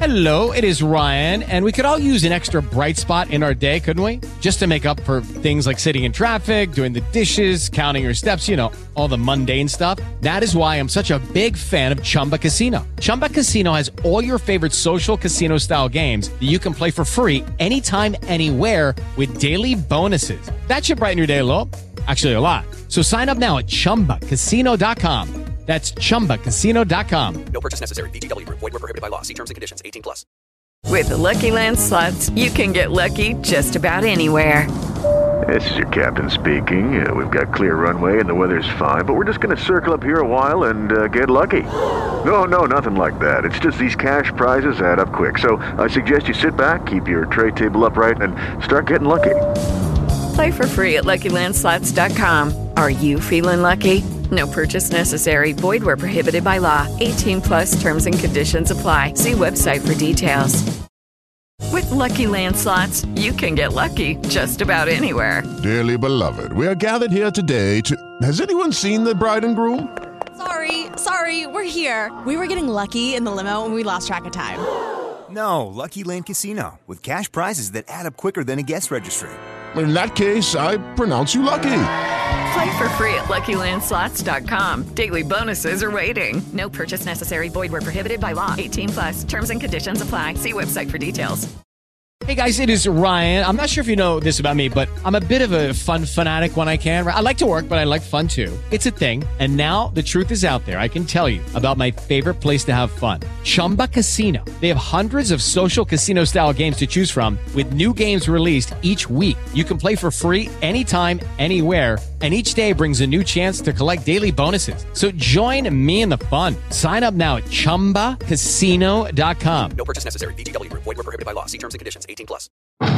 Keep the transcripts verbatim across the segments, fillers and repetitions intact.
Hello, it is Ryan, and we could all use an extra bright spot in our day, couldn't we? Just to make up for things like sitting in traffic, doing the dishes, counting your steps, you know, all the mundane stuff. That is why I'm such a big fan of Chumba Casino. Chumba Casino has all your favorite social casino-style games that you can play for free anytime, anywhere with daily bonuses. That should brighten your day a little. Actually, a lot. So sign up now at chumba casino dot com. That's chumba casino dot com. No purchase necessary. V G W. Void where prohibited by law. See terms and conditions. eighteen plus. With the Lucky Land Slots, you can get lucky just about anywhere. This is your captain speaking. Uh, we've got clear runway and the weather's fine, but we're just going to circle up here a while and uh, get lucky. No, no, nothing like that. It's just these cash prizes add up quick. So I suggest you sit back, keep your tray table upright, and start getting lucky. Play for free at lucky land slots dot com. Are you feeling lucky? No purchase necessary. Void where prohibited by law. eighteen plus terms and conditions apply. See website for details. With Lucky Land Slots, you can get lucky just about anywhere. Dearly beloved, we are gathered here today to... Has anyone seen the bride and groom? Sorry, sorry, we're here. We were getting lucky in the limo and we lost track of time. No, Lucky Land Casino, with cash prizes that add up quicker than a guest registry. In that case, I pronounce you lucky. Play for free at lucky land slots dot com. Daily bonuses are waiting. No purchase necessary. Void where prohibited by law. eighteen plus. Terms and conditions apply. See website for details. Hey guys, it is Ryan. I'm not sure if you know this about me, but I'm a bit of a fun fanatic when I can. I like to work, but I like fun too. It's a thing. And now the truth is out there. I can tell you about my favorite place to have fun. Chumba Casino. They have hundreds of social casino style games to choose from with new games released each week. You can play for free anytime, anywhere. And each day brings a new chance to collect daily bonuses. So join me in the fun. Sign up now at chumba casino dot com. No purchase necessary. V G W. Void where prohibited by law. See terms and conditions. eighteen plus. Rob,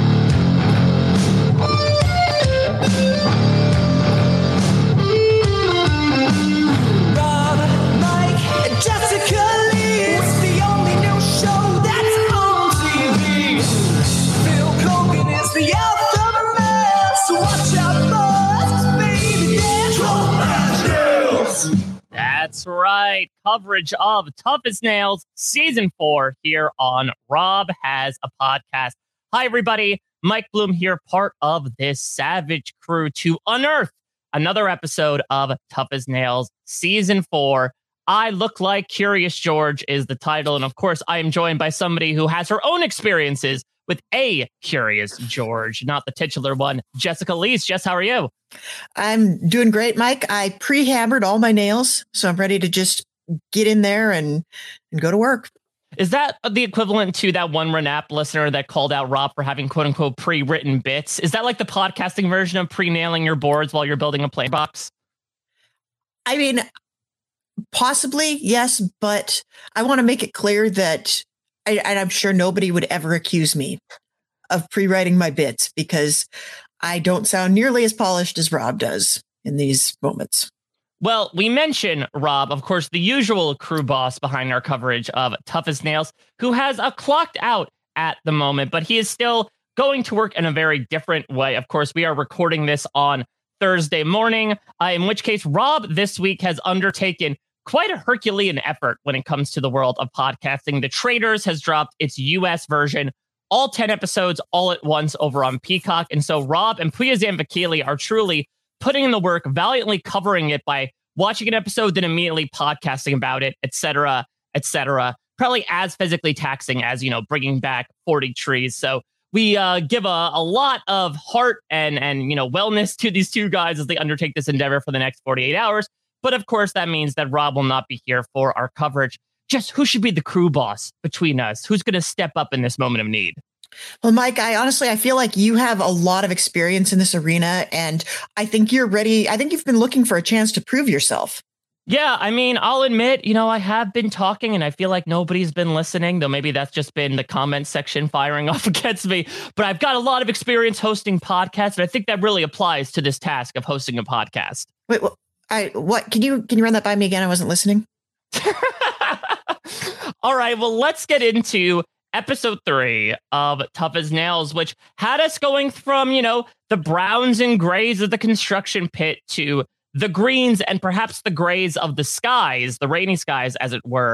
Mike, and Jessica Lee. It's the only new show that's on T V. Phil Kogan is the aftermath, so watch out, boys, baby, there's romance. That's right. Coverage of Tough as Nails Season four here on Rob Has a Podcast. Hi, everybody. Mike Bloom here, part of this savage crew to unearth another episode of Tough as Nails Season four. I Look Like Curious George is the title. And of course, I am joined by somebody who has her own experiences with a Curious George, not the titular one, Jessica Lees. Jess, how are you? I'm doing great, Mike. I pre-hammered all my nails, so I'm ready to just get in there and, and go to work. Is that the equivalent to that one Renap listener that called out Rob for having quote unquote pre-written bits? Is that like the podcasting version of pre-nailing your boards while you're building a play box? I mean, possibly, yes, but I want to make it clear that I, and I'm sure nobody would ever accuse me of pre-writing my bits because I don't sound nearly as polished as Rob does in these moments. Well, we mention Rob, of course, the usual crew boss behind our coverage of Tough as Nails, who has a clocked out at the moment, but he is still going to work in a very different way. Of course, we are recording this on Thursday morning, uh, in which case Rob this week has undertaken quite a Herculean effort when it comes to the world of podcasting. The Traitors has dropped its U S version, all ten episodes all at once over on Peacock. And so Rob and Puya Zambakili are truly putting in the work, valiantly covering it by watching an episode, then immediately podcasting about it, et cetera, et cetera. Probably as physically taxing as, you know, bringing back forty trees. So we uh, give a, a lot of heart and, and, you know, wellness to these two guys as they undertake this endeavor for the next forty-eight hours. But of course, that means that Rob will not be here for our coverage. Just who should be the crew boss between us? Who's going to step up in this moment of need? Well, Mike, I honestly, I feel like you have a lot of experience in this arena, and I think you're ready. I think you've been looking for a chance to prove yourself. Yeah, I mean, I'll admit, you know, I have been talking and I feel like nobody's been listening, though maybe that's just been the comment section firing off against me. But I've got a lot of experience hosting podcasts, and I think that really applies to this task of hosting a podcast. Wait, what? I, what? Can you can you run that by me again? I wasn't listening. All right, well, let's get into episode three of Tough as Nails, which had us going from, you know, the browns and grays of the construction pit to the greens and perhaps the grays of the skies, the rainy skies, as it were,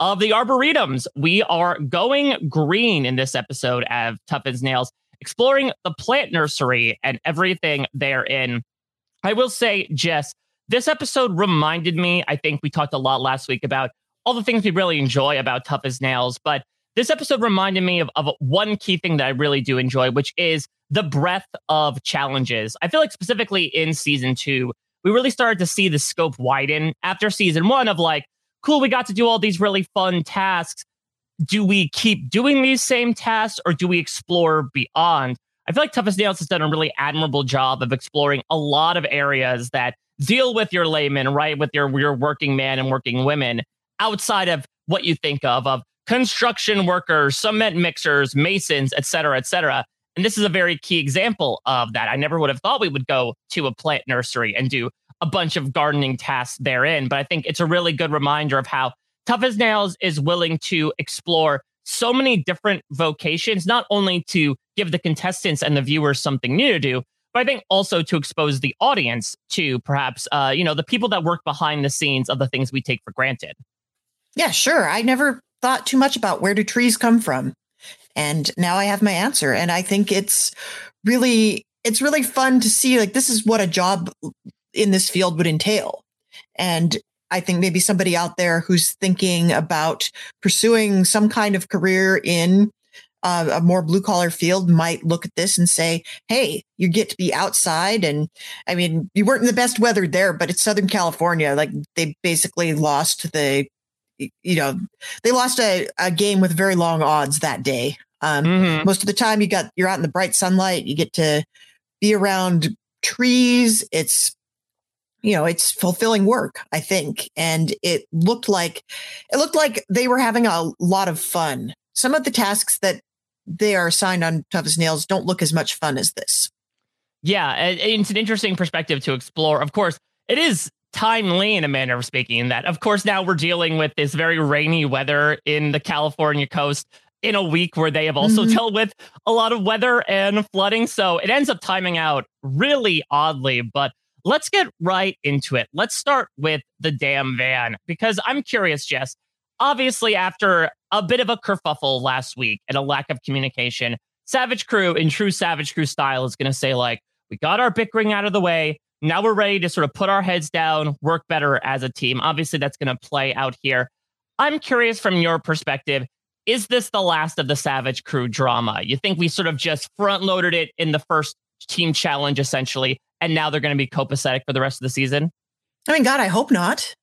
of the Arboretums. We are going green in this episode of Tough as Nails, exploring the plant nursery and everything therein. I will say, Jess, this episode reminded me, I think we talked a lot last week about all the things we really enjoy about Tough as Nails, but this episode reminded me of, of one key thing that I really do enjoy, which is the breadth of challenges. I feel like specifically in season two, we really started to see the scope widen after season one of like, cool, we got to do all these really fun tasks. Do we keep doing these same tasks or do we explore beyond? I feel like Tough as Nails has done a really admirable job of exploring a lot of areas that deal with your layman, right? With your, your working man and working women outside of what you think of, of construction workers, cement mixers, masons, et cetera, et cetera. And this is a very key example of that. I never would have thought we would go to a plant nursery and do a bunch of gardening tasks therein. But I think it's a really good reminder of how Tough as Nails is willing to explore so many different vocations, not only to give the contestants and the viewers something new to do, but I think also to expose the audience to perhaps, uh, you know, the people that work behind the scenes of the things we take for granted. Yeah, sure. I never thought too much about where do trees come from. And now I have my answer. And I think it's really, it's really fun to see, like, this is what a job in this field would entail. And I think maybe somebody out there who's thinking about pursuing some kind of career in uh, a more blue collar field might look at this and say, hey, you get to be outside. And I mean, you weren't in the best weather there, but it's Southern California. Like, they basically lost the, you know, they lost a, a game with very long odds that day. Um, mm-hmm. Most of the time you got, you're out in the bright sunlight, you get to be around trees. It's, you know, it's fulfilling work, I think. And it looked like, it looked like they were having a lot of fun. Some of the tasks that they are assigned on Tough as Nails don't look as much fun as this. Yeah. It's an interesting perspective to explore. Of course, it is timely in a manner of speaking, in that, of course, now we're dealing with this very rainy weather in the California coast in a week where they have also mm-hmm. dealt with a lot of weather and flooding. So it ends up timing out really oddly, but let's get right into it. Let's start with the damn van, because I'm curious, Jess, obviously after a bit of a kerfuffle last week and a lack of communication, Savage Crew in true Savage Crew style is going to say, like, we got our bickering out of the way. Now we're ready to sort of put our heads down, work better as a team. Obviously, that's going to play out here. I'm curious from your perspective, is this the last of the Savage Crew drama? You think we sort of just front loaded it in the first team challenge, essentially, and now they're going to be copacetic for the rest of the season? I mean, God, I hope not.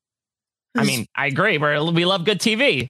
I mean, I agree. We're, we love good T V.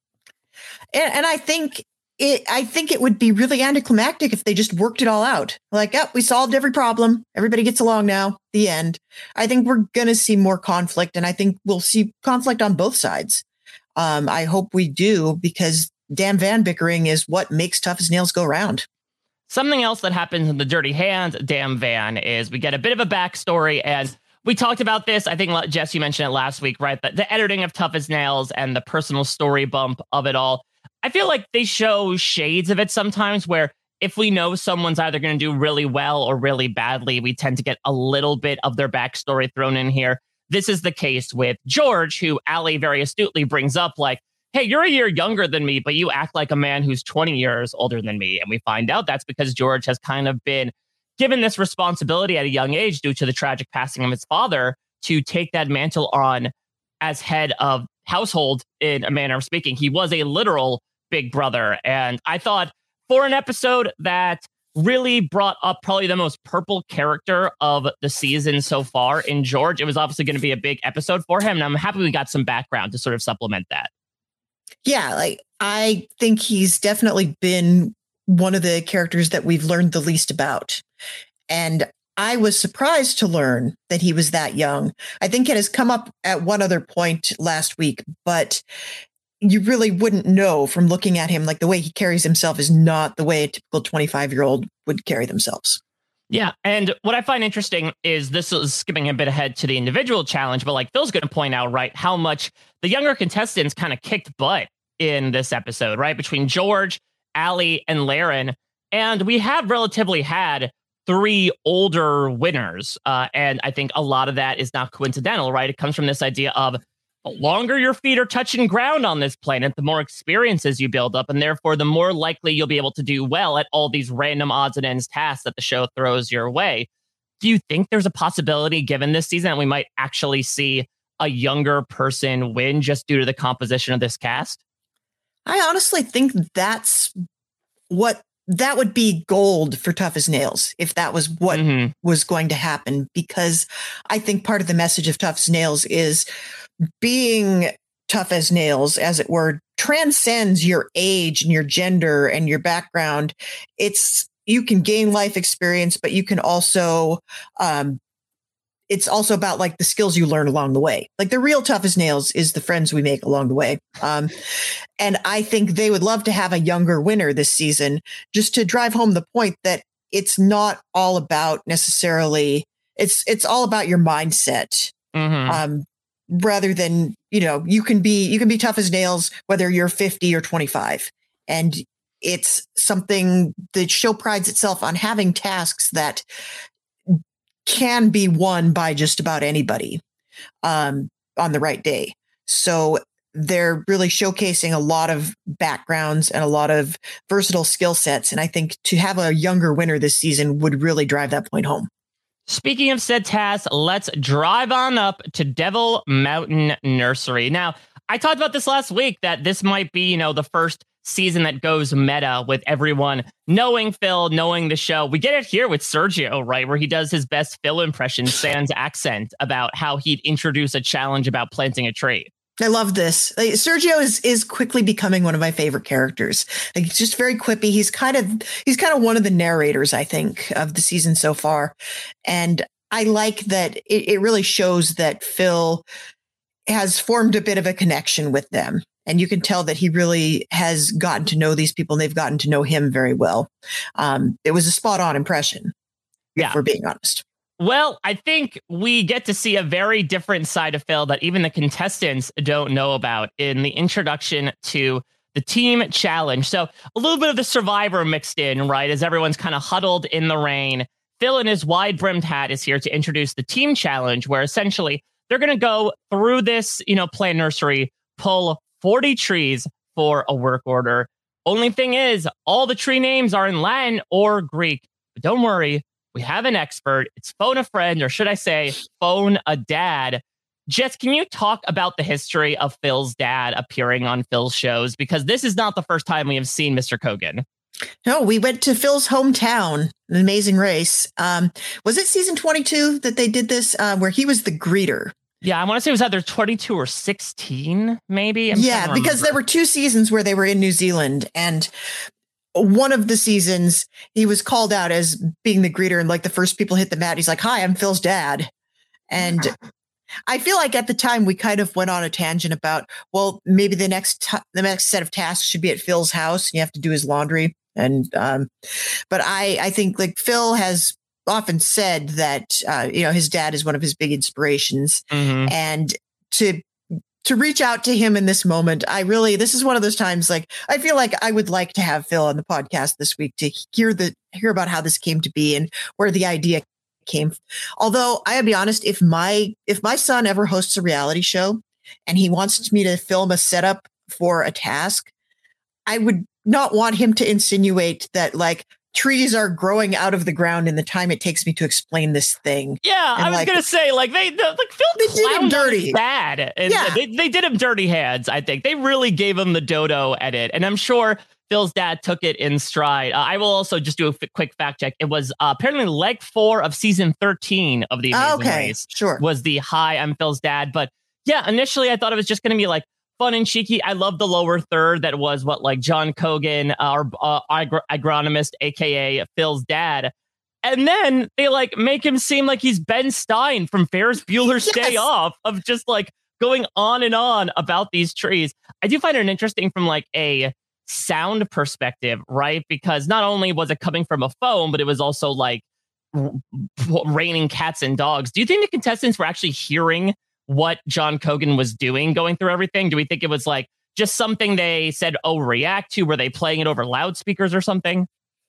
And, and I think it, I think it would be really anticlimactic if they just worked it all out. Like, oh, we solved every problem. Everybody gets along now. The end. I think we're going to see more conflict, and I think we'll see conflict on both sides. Um, I hope we do, because damn van bickering is what makes Tough as Nails go round. Something else that happens in the Dirty Hands damn van is we get a bit of a backstory, and we talked about this. I think, Jess, you mentioned it last week, right? The, the editing of Tough as Nails and the personal story bump of it all. I feel like they show shades of it sometimes, where if we know someone's either going to do really well or really badly, we tend to get a little bit of their backstory thrown in here. This is the case with George, who Allie very astutely brings up, like, hey, you're a year younger than me, but you act like a man who's twenty years older than me. And we find out that's because George has kind of been given this responsibility at a young age due to the tragic passing of his father to take that mantle on as head of household, in a manner of speaking. He was a literal big brother. And I thought for an episode that really brought up probably the most purple character of the season so far in George, it was obviously going to be a big episode for him. And I'm happy we got some background to sort of supplement that. Yeah, like, I think he's definitely been one of the characters that we've learned the least about. And I was surprised to learn that he was that young. I think it has come up at one other point last week, but you really wouldn't know from looking at him. Like, the way he carries himself is not the way a typical twenty-five-year-old would carry themselves. Yeah. And what I find interesting is this is skipping a bit ahead to the individual challenge, but like Phil's going to point out, right, how much the younger contestants kind of kicked butt in this episode, right? Between George, Allie, and Laren. And we have relatively had three older winners. Uh, and I think a lot of that is not coincidental, right? It comes from this idea of the longer your feet are touching ground on this planet, the more experiences you build up, and therefore the more likely you'll be able to do well at all these random odds and ends tasks that the show throws your way. Do you think there's a possibility, given this season, that we might actually see a younger person win just due to the composition of this cast? I honestly think that's what that would be gold for Tough as Nails if that was what mm-hmm. was going to happen, because I think part of the message of Tough as Nails is being tough as nails, as it were, transcends your age and your gender and your background. It's you can gain life experience, but you can also um, it's also about like the skills you learn along the way. Like the real Tough as Nails is the friends we make along the way. Um, and I think they would love to have a younger winner this season, just to drive home the point that it's not all about necessarily, it's, it's all about your mindset. Mm-hmm. Um, rather than, you know, you can be, you can be tough as nails, whether you're fifty or twenty-five. And it's something the show prides itself on having tasks that can be won by just about anybody um, on the right day. So they're really showcasing a lot of backgrounds and a lot of versatile skill sets. And I think to have a younger winner this season would really drive that point home. Speaking of said tasks, let's drive on up to Devil Mountain Nursery. Now, I talked about this last week, that this might be, you know, the first season that goes meta with everyone knowing Phil, knowing the show. We get it here with Sergio, right, where he does his best Phil impression, sans accent, about how he'd introduce a challenge about planting a tree. I love this. Like, Sergio is is quickly becoming one of my favorite characters. Like, he's just very quippy. He's kind of he's kind of one of the narrators, I think, of the season so far. And I like that it, it really shows that Phil has formed a bit of a connection with them. And you can tell that he really has gotten to know these people and they've gotten to know him very well. Um, it was a spot on impression, yeah. if we're being honest. Well, I think we get to see a very different side of Phil that even the contestants don't know about in the introduction to the team challenge. So a little bit of the Survivor mixed in, right, as everyone's kind of huddled in the rain. Phil in his wide brimmed hat is here to introduce the team challenge, where essentially they're going to go through this, you know, plant nursery, pull forty trees for a work order. Only thing is, all the tree names are in Latin or Greek. But don't worry, we have an expert. It's Phone a Friend, or should I say, Phone a Dad. Jess, can you talk about the history of Phil's dad appearing on Phil's shows? Because this is not the first time we have seen Mister Kogan. No, we went to Phil's hometown, An Amazing Race. Um, was it season twenty-two that they did this, uh, where he was the greeter? Yeah, I want to say it was either twenty-two or sixteen, maybe. I'm yeah, because there were two seasons where they were in New Zealand, and one of the seasons he was called out as being the greeter, and like the first people hit the mat, he's like, "Hi, I'm Phil's dad." And I feel like at the time we kind of went on a tangent about, well, maybe the next t- the next set of tasks should be at Phil's house, and you have to do his laundry. And um, but I I think like Phil has often said that uh, you know, his dad is one of his big inspirations, mm-hmm. and to to reach out to him in this moment, I really this is one of those times like I feel like I would like to have Phil on the podcast this week to hear the hear about how this came to be and where the idea came. Although I'll be honest, if my if my son ever hosts a reality show and he wants me to film a setup for a task, I would not want him to insinuate that like trees are growing out of the ground in the time it takes me to explain this thing. Yeah, and I was like, gonna say, like they, like Phil, they did him dirty, bad. And yeah, they, they did him dirty hands. I think they really gave him the dodo edit, and I'm sure Phil's dad took it in stride. Uh, I will also just do a f- quick fact check. It was uh, apparently leg four of season thirteen of the Amazing okay, Race. Sure, was the hi, I'm Phil's dad. But yeah, initially I thought it was just gonna be like fun and cheeky. I love the lower third that was what like John Kogan, our uh, agro- agronomist, aka Phil's dad, and then they like make him seem like he's Ben Stein from Ferris Bueller's yes. Day Off, of just like going on and on about these trees. I do find it interesting from like a sound perspective, right? Because not only was it coming from a phone, but it was also like r- raining cats and dogs. Do you think the contestants were actually hearing what John Kogan was doing going through everything? Do we think it was like just something they said, oh, react to? Were they playing it over loudspeakers or something?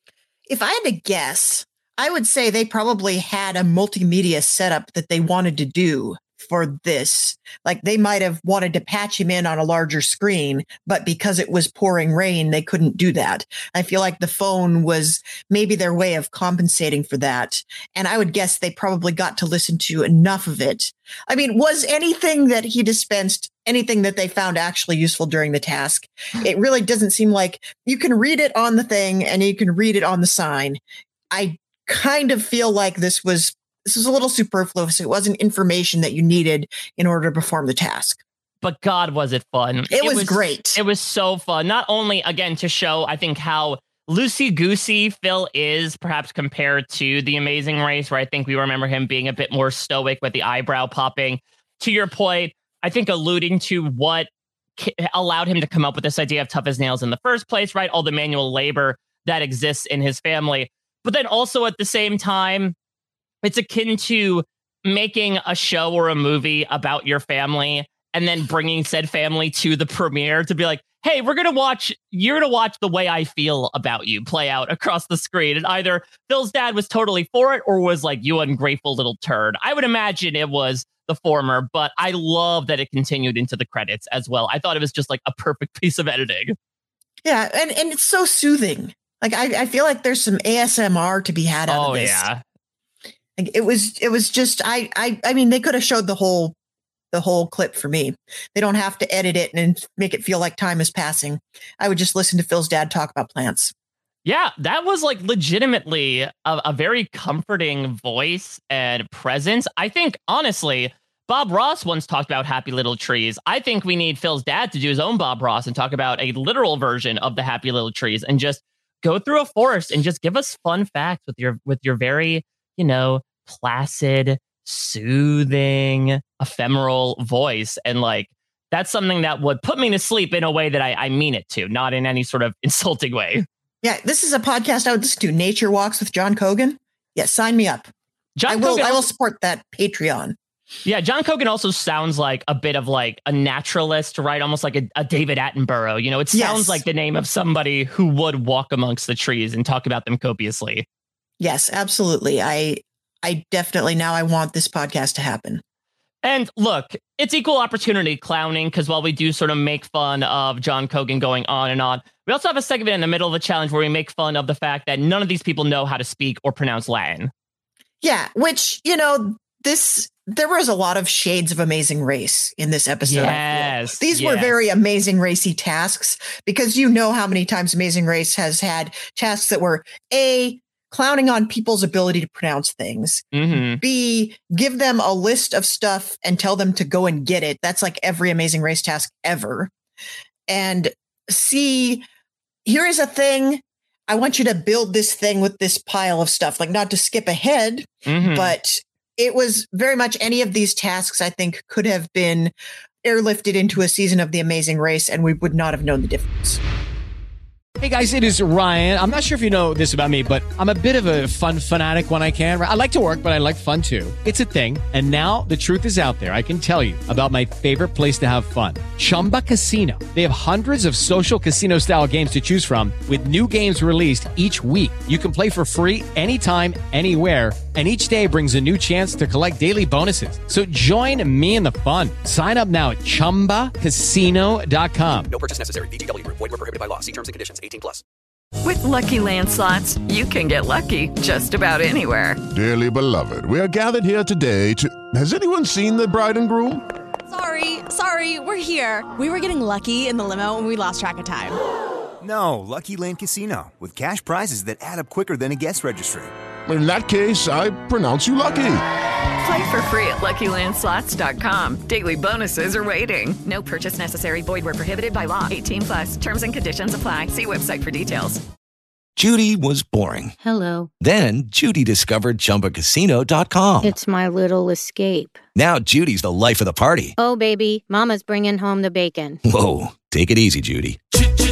If I had to guess, I would say they probably had a multimedia setup that they wanted to do for this. Like they might have wanted to patch him in on a larger screen, but because it was pouring rain, they couldn't do that. I feel like the phone was maybe their way of compensating for that. And I would guess they probably got to listen to enough of it. I mean, was anything that he dispensed anything that they found actually useful during the task? It really doesn't seem like you can read it on the thing and you can read it on the sign. I kind of feel like this was This was a little superfluous. It wasn't information that you needed in order to perform the task. But God, was it fun. It, it was, was great. It was so fun. Not only, again, to show, I think, how loosey-goosey Phil is, perhaps compared to The Amazing Race, where I think we remember him being a bit more stoic with the eyebrow popping. To your point, I think alluding to what allowed him to come up with this idea of Tough as Nails in the first place, right? All the manual labor that exists in his family. But then also at the same time, it's akin to making a show or a movie about your family and then bringing said family to the premiere to be like, hey, we're going to watch, you're going to watch the way I feel about you play out across the screen. And either Phil's dad was totally for it or was like, you ungrateful little turd. I would imagine it was the former, but I love that it continued into the credits as well. I thought it was just like a perfect piece of editing. Yeah. And, and it's so soothing. Like, I, I feel like there's some A S M R to be had out oh, of this. Yeah. It was, it was just, I, I, I mean, they could have showed the whole, the whole clip for me. They don't have to edit it and make it feel like time is passing. I would just listen to Phil's dad talk about plants. Yeah, that was like legitimately a, a very comforting voice and presence. I think, honestly, Bob Ross once talked about Happy Little Trees. I think we need Phil's dad to do his own Bob Ross and talk about a literal version of the Happy Little Trees and just go through a forest and just give us fun facts with your, with your very, you know, placid, soothing, ephemeral voice. And like, that's something that would put me to sleep in a way that I, I mean it to, not in any sort of insulting way. Yeah, this is a podcast I would listen to. Nature Walks with John Cogan. Yeah, sign me up. John I will. Cogan I will also, support that Patreon. Yeah, John Cogan also sounds like a bit of like a naturalist, right? Almost like a, a David Attenborough. You know, it sounds Yes. like the name of somebody who would walk amongst the trees and talk about them copiously. Yes, absolutely. I I definitely now I want this podcast to happen. And look, it's equal opportunity clowning, because while we do sort of make fun of John Cogan going on and on, we also have a segment in the middle of the challenge where we make fun of the fact that none of these people know how to speak or pronounce Latin. Yeah, which, you know, this there was a lot of shades of Amazing Race in this episode. Yes, These were yes. very Amazing Racy tasks, because you know how many times Amazing Race has had tasks that were A, clowning on people's ability to pronounce things. Mm-hmm. B, give them a list of stuff and tell them to go and get it. That's like every Amazing Race task ever. And C, here is a thing. I want you to build this thing with this pile of stuff, like not to skip ahead, Mm-hmm. but it was very much any of these tasks, I think, could have been airlifted into a season of The Amazing Race, and we would not have known the difference. Hey guys, it is Ryan. I'm not sure if you know this about me, but I'm a bit of a fun fanatic when I can. I like to work, but I like fun too. It's a thing. And now the truth is out there. I can tell you about my favorite place to have fun. Chumba Casino. They have hundreds of social casino style games to choose from with new games released each week. You can play for free anytime, anywhere. And each day brings a new chance to collect daily bonuses. So join me in the fun. Sign up now at chumba casino dot com. No purchase necessary. V G W. Void were prohibited by law. See terms and conditions. eighteen plus. With Lucky Land Slots, you can get lucky just about anywhere. Dearly beloved, we are gathered here today to... Has anyone seen the bride and groom? Sorry, sorry, we're here. We were getting lucky in the limo and we lost track of time. No, Lucky Land Casino, with cash prizes that add up quicker than a guest registry. In that case, I pronounce you lucky. Play for free at lucky land slots dot com. Daily bonuses are waiting. No purchase necessary. Void where prohibited by law. eighteen plus. Terms and conditions apply. See website for details. Judy was boring. Hello. Then Judy discovered Chumba Casino dot com. It's my little escape. Now Judy's the life of the party. Oh, baby, mama's bringing home the bacon. Whoa, take it easy, Judy.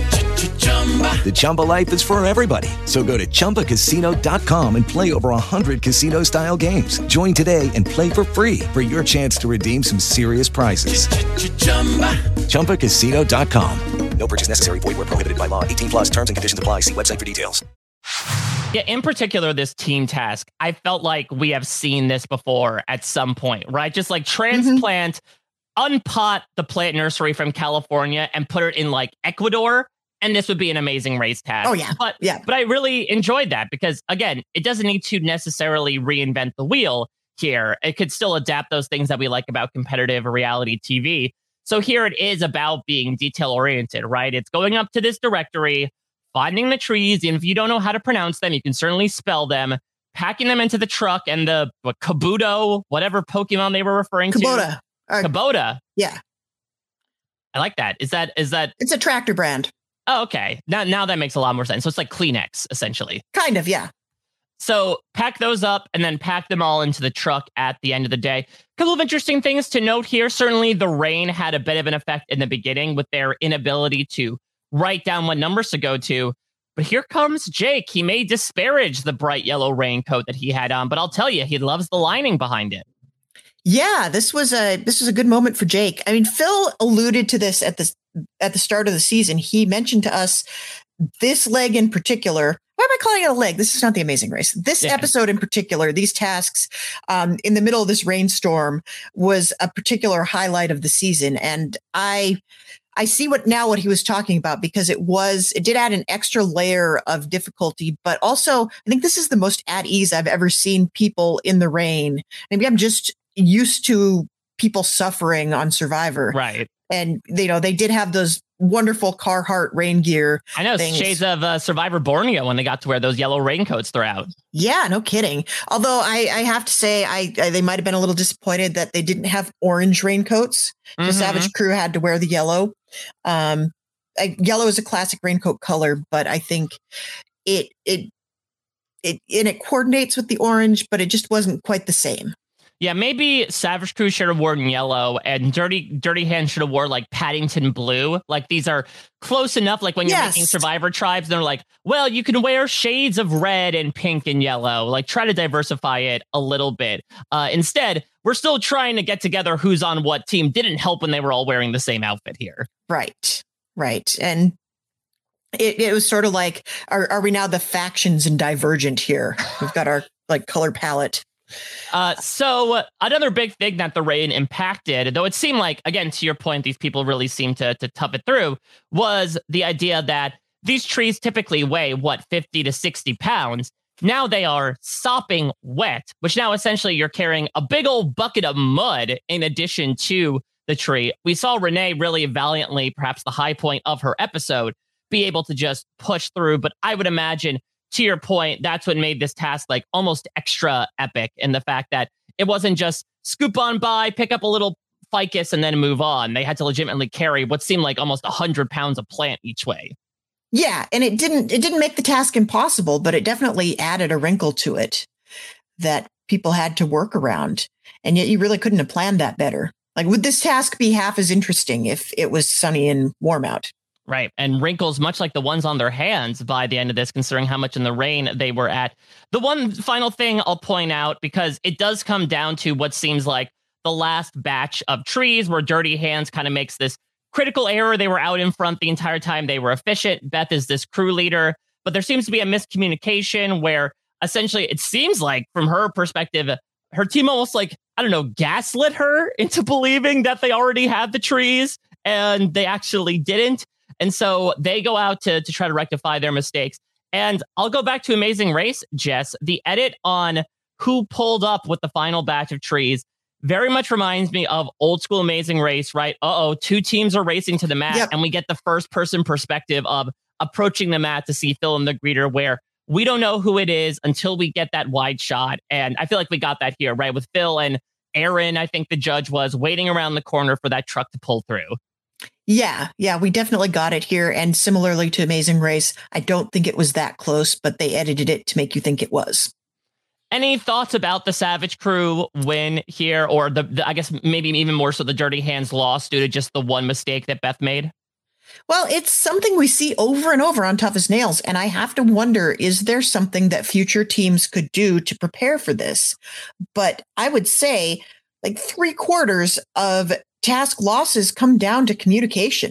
The Chumba life is for everybody. So go to Chumba Casino dot com and play over one hundred casino-style games. Join today and play for free for your chance to redeem some serious prizes. Chumba Casino dot com. No purchase necessary. Void were prohibited by law. eighteen plus terms and conditions apply. See website for details. Yeah, in particular, this team task, I felt like we have seen this before at some point, right? Just like transplant, mm-hmm. unpot the plant nursery from California and put it in like Ecuador, and this would be an amazing race task. Oh, yeah. But, yeah. but I really enjoyed that because, again, it doesn't need to necessarily reinvent the wheel here. It could still adapt those things that we like about competitive reality T V. So here it is about being detail-oriented, right? It's going up to this directory, finding the trees, and if you don't know how to pronounce them, you can certainly spell them, packing them into the truck, and the what, Kabuto, whatever Pokemon they were referring Kubota. to. Uh, Kubota. Yeah. I like that. Is that is that? It's a tractor brand. Oh, okay. Now, now that makes a lot more sense. So it's like Kleenex, essentially. Kind of, yeah. So pack those up and then pack them all into the truck at the end of the day. A couple of interesting things to note here. Certainly the rain had a bit of an effect in the beginning with their inability to write down what numbers to go to. But here comes Jake. He may disparage the bright yellow raincoat that he had on, but I'll tell you, he loves the lining behind it. Yeah, this was a this was a good moment for Jake. I mean, Phil alluded to this at the at the start of the season. He mentioned to us this leg in particular. Why am I calling it a leg? This is not the Amazing Race. This yeah. episode in particular, these tasks um, in the middle of this rainstorm was a particular highlight of the season. And I I see what now what he was talking about, because it was it did add an extra layer of difficulty, but also I think this is the most at ease I've ever seen people in the rain. Maybe I'm just used to people suffering on Survivor. Right. And, you know, they did have those wonderful Carhartt rain gear. I know, things. Shades of uh, Survivor Borneo when they got to wear those yellow raincoats throughout. Yeah, no kidding. Although I, I have to say, I, I they might have been a little disappointed that they didn't have orange raincoats. Mm-hmm. The Savage crew had to wear the yellow. Um, I, yellow is a classic raincoat color, but I think it it it and it coordinates with the orange, but it just wasn't quite the same. Yeah, maybe Savage Crew should have worn yellow and Dirty Dirty Hands should have worn like Paddington blue. Like these are close enough. Like when you're yes. making Survivor tribes, they're like, well, you can wear shades of red and pink and yellow. Like try to diversify it a little bit. Uh, instead, we're still trying to get together who's on what team. Didn't help when they were all wearing the same outfit here. Right, right. And it, it was sort of like, are, are we now the factions in Divergent here? We've got our like color palette. Uh, so another big thing that the rain impacted, though it seemed like, again, to your point, these people really seemed to, to tough it through, was the idea that these trees typically weigh, what, fifty to sixty pounds. Now they are sopping wet, which now essentially you're carrying a big old bucket of mud in addition to the tree. We saw Renee really valiantly, perhaps the high point of her episode, be able to just push through. But I would imagine, to your point, that's what made this task like almost extra epic, in the fact that it wasn't just scoop on by, pick up a little ficus and then move on. They had to legitimately carry what seemed like almost one hundred pounds of plant each way. Yeah, and it didn't it didn't make the task impossible, but it definitely added a wrinkle to it that people had to work around. And yet you really couldn't have planned that better. Like, would this task be half as interesting if it was sunny and warm out? Right. And wrinkles much like the ones on their hands by the end of this, considering how much in the rain they were at. The one final thing I'll point out, because it does come down to what seems like the last batch of trees where Dirty Hands kind of makes this critical error. They were out in front the entire time. They were efficient. Beth is this crew leader, but there seems to be a miscommunication where essentially it seems like from her perspective, her team almost like, I don't know, gaslit her into believing that they already had the trees and they actually didn't. And so they go out to, to try to rectify their mistakes. And I'll go back to Amazing Race, Jess. The edit on who pulled up with the final batch of trees very much reminds me of old school Amazing Race, right? Uh-oh, two teams are racing to the mat, yep. and we get the first person perspective of approaching the mat to see Phil and the greeter, where we don't know who it is until we get that wide shot. And I feel like we got that here, right? With Phil and Aaron, I think the judge was waiting around the corner for that truck to pull through. Yeah, yeah, we definitely got it here. And similarly to Amazing Race, I don't think it was that close, but they edited it to make you think it was. Any thoughts about the Savage Crew win here, or the, the I guess maybe even more so the Dirty Hands loss due to just the one mistake that Beth made? Well, it's something we see over and over on Tough as Nails. And I have to wonder, is there something that future teams could do to prepare for this? But I would say like three quarters of task losses come down to communication.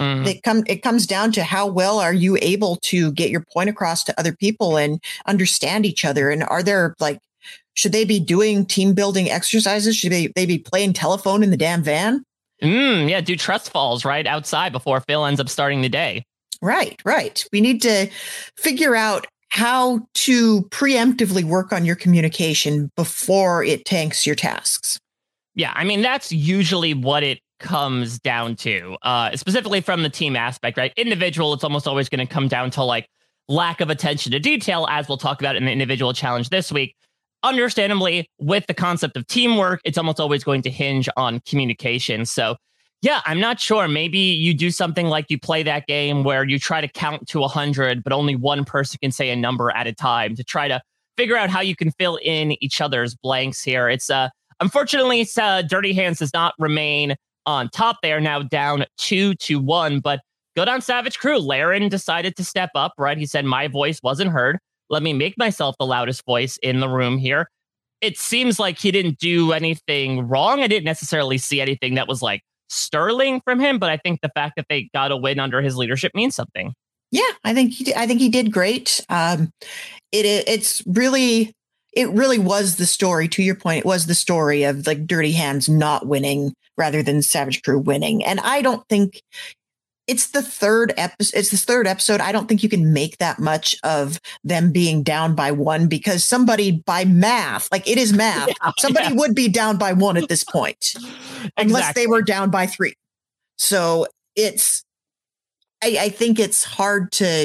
Mm-hmm. It come it comes down to how well are you able to get your point across to other people and understand each other. And are there like, should they be doing team building exercises? Should they, they be playing telephone in the damn van? Mm, yeah, do trust falls right outside before Phil ends up starting the day. Right, right. We need to figure out how to preemptively work on your communication before it tanks your tasks. Yeah, I mean, that's usually what it comes down to, uh, specifically from the team aspect, right? Individual, it's almost always going to come down to like lack of attention to detail, as we'll talk about in the individual challenge this week. Understandably, with the concept of teamwork, it's almost always going to hinge on communication. So, yeah, I'm not sure. Maybe you do something like you play that game where you try to count to one hundred, but only one person can say a number at a time to try to figure out how you can fill in each other's blanks here. It's uh, unfortunately, it's, uh, Dirty Hands does not remain on top. They are now down two to one, but good on Savage Crew. Laren decided to step up, right? He said, my voice wasn't heard. Let me make myself the loudest voice in the room here. It seems like he didn't do anything wrong. I didn't necessarily see anything that was like sterling from him, but I think the fact that they got a win under his leadership means something. Yeah, I think he did, I think he did great. Um, it it's really it really was the story. To your point, it was the story of like Dirty Hands not winning rather than Savage Crew winning, and I don't think. It's the third episode. It's the third episode. I don't think you can make that much of them being down by one because somebody by math, like it is math, yeah, somebody yeah. would be down by one at this point, exactly. Unless they were down by three. So it's, I, I think it's hard to,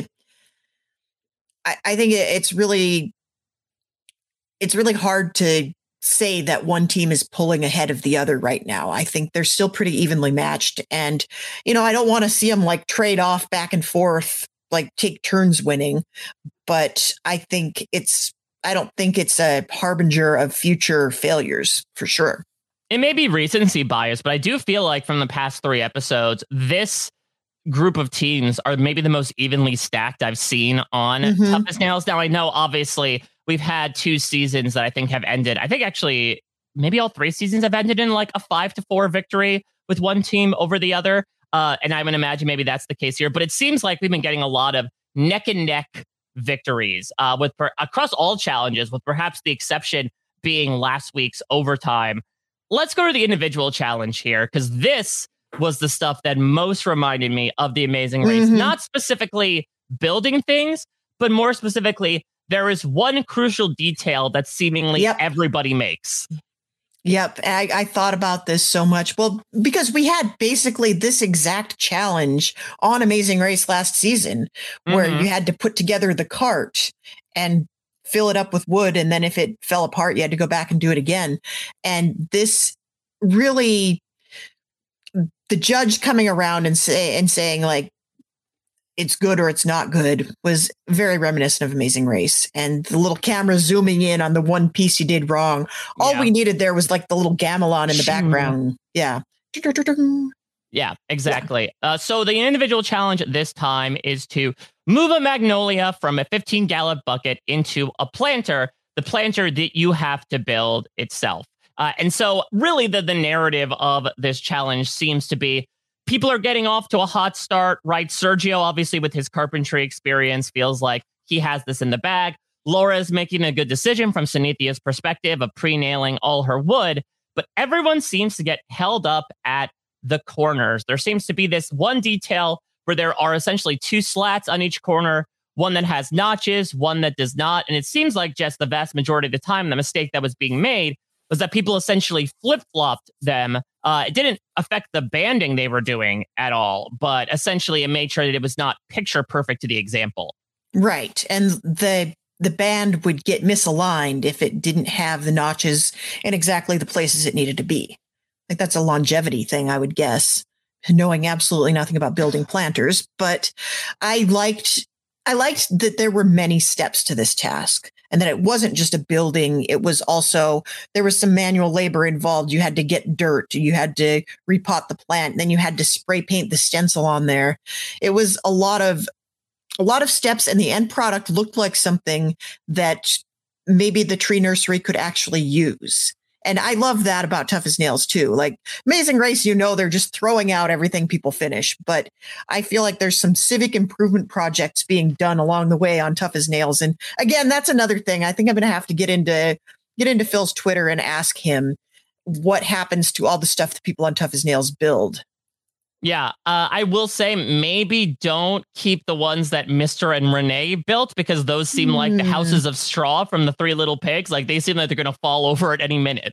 I, I think it's really, it's really hard to say that one team is pulling ahead of the other right now. I think they're still pretty evenly matched. And, you know, I don't want to see them like trade off back and forth, like take turns winning. But I think it's, I don't think it's a harbinger of future failures for sure. It may be recency bias, but I do feel like from the past three episodes, this group of teams are maybe the most evenly stacked I've seen on mm-hmm. Tough as Nails. Now, I know, obviously, we've had two seasons that I think have ended. I think actually maybe all three seasons have ended in like a five to four victory with one team over the other. Uh, and I would imagine maybe that's the case here. But it seems like we've been getting a lot of neck and neck victories uh, with per- across all challenges, with perhaps the exception being last week's overtime. Let's go to the individual challenge here, because this was the stuff that most reminded me of The Amazing Race. Mm-hmm. Not specifically building things, but more specifically, there is one crucial detail that seemingly yep. everybody makes. Yep. I, I thought about this so much. Well, because we had basically this exact challenge on Amazing Race last season, where mm-hmm. you had to put together the cart and fill it up with wood. And then if it fell apart, you had to go back and do it again. And this really, the judge coming around and say and saying like, it's good or it's not good was very reminiscent of Amazing Race. And the little camera zooming in on the one piece you did wrong. All yeah. we needed there was like the little gamelan in the background. Yeah. Yeah, exactly. Yeah. Uh, so the individual challenge this time is to move a magnolia from a fifteen gallon bucket into a planter, the planter that you have to build itself. Uh, and so really the, the narrative of this challenge seems to be people are getting off to a hot start, right? Sergio, obviously, with his carpentry experience, feels like he has this in the bag. Laura is making a good decision from Sanithia's perspective of pre-nailing all her wood, but everyone seems to get held up at the corners. There seems to be this one detail where there are essentially two slats on each corner, one that has notches, one that does not. And it seems like just the vast majority of the time, the mistake that was being made was that people essentially flip-flopped them. Uh, it didn't affect the banding they were doing at all, but essentially it made sure that it was not picture perfect to the example. Right. And the the band would get misaligned if it didn't have the notches in exactly the places it needed to be. Like that's a longevity thing, I would guess, knowing absolutely nothing about building planters. But I liked I liked that there were many steps to this task. And that it wasn't just a building. It was also, there was some manual labor involved. You had to get dirt. You had to repot the plant. And then you had to spray paint the stencil on there. It was a lot of, a lot of steps. And the end product looked like something that maybe the tree nursery could actually use. And I love that about Tough as Nails too. Like Amazing Race, you know, they're just throwing out everything people finish. But I feel like there's some civic improvement projects being done along the way on Tough as Nails. And again, that's another thing. I think I'm going to have to get into get into Phil's Twitter and ask him what happens to all the stuff that people on Tough as Nails build. Yeah, uh, I will say maybe don't keep the ones that Mister and Renee built, because those seem mm. like the houses of straw from the Three Little Pigs. Like they seem like they're going to fall over at any minute.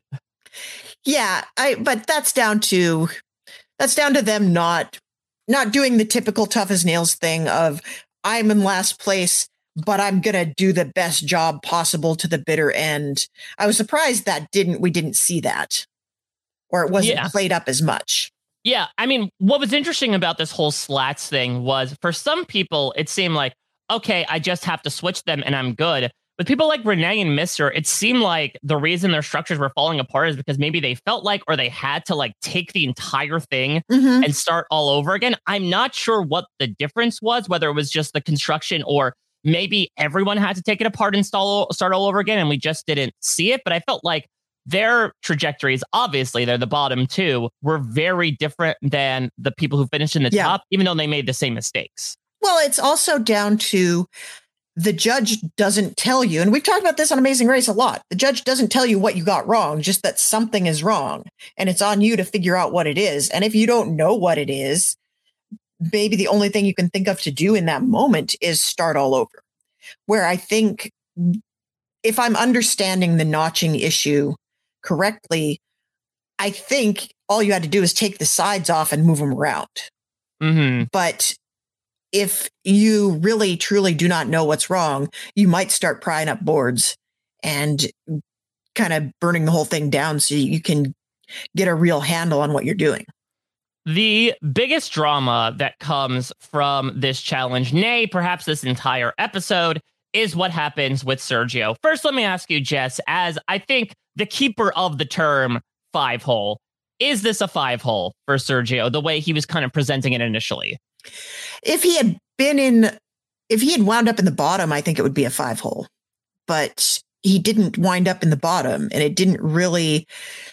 Yeah, I but that's down to that's down to them not not doing the typical Tough as Nails thing of I'm in last place, but I'm going to do the best job possible to the bitter end. I was surprised that didn't we didn't see that, or it wasn't yeah. played up as much. Yeah, I mean, what was interesting about this whole slats thing was for some people, it seemed like, okay, I just have to switch them and I'm good. With people like Renee and Mister, it seemed like the reason their structures were falling apart is because maybe they felt like, or they had to like take the entire thing mm-hmm. and start all over again. I'm not sure what the difference was, whether it was just the construction or maybe everyone had to take it apart and start all over again and we just didn't see it. But I felt like their trajectories, obviously, they're the bottom two, were very different than the people who finished in the yeah. top, even though they made the same mistakes. Well, it's also down to the judge doesn't tell you, and we've talked about this on Amazing Race a lot. The judge doesn't tell you what you got wrong, just that something is wrong, and it's on you to figure out what it is. And if you don't know what it is, maybe the only thing you can think of to do in that moment is start all over. Where I think if I'm understanding the notching issue correctly, I think all you had to do is take the sides off and move them around. Mm-hmm. But if you really, truly do not know what's wrong, you might start prying up boards and kind of burning the whole thing down so you can get a real handle on what you're doing. The biggest drama that comes from this challenge, nay, perhaps this entire episode, is what happens with Sergio. First, let me ask you, Jess, as I think the keeper of the term five hole, is this a five hole for Sergio, the way he was kind of presenting it initially? If he had been in, if he had wound up in the bottom, I think it would be a five hole, but he didn't wind up in the bottom, and it didn't really,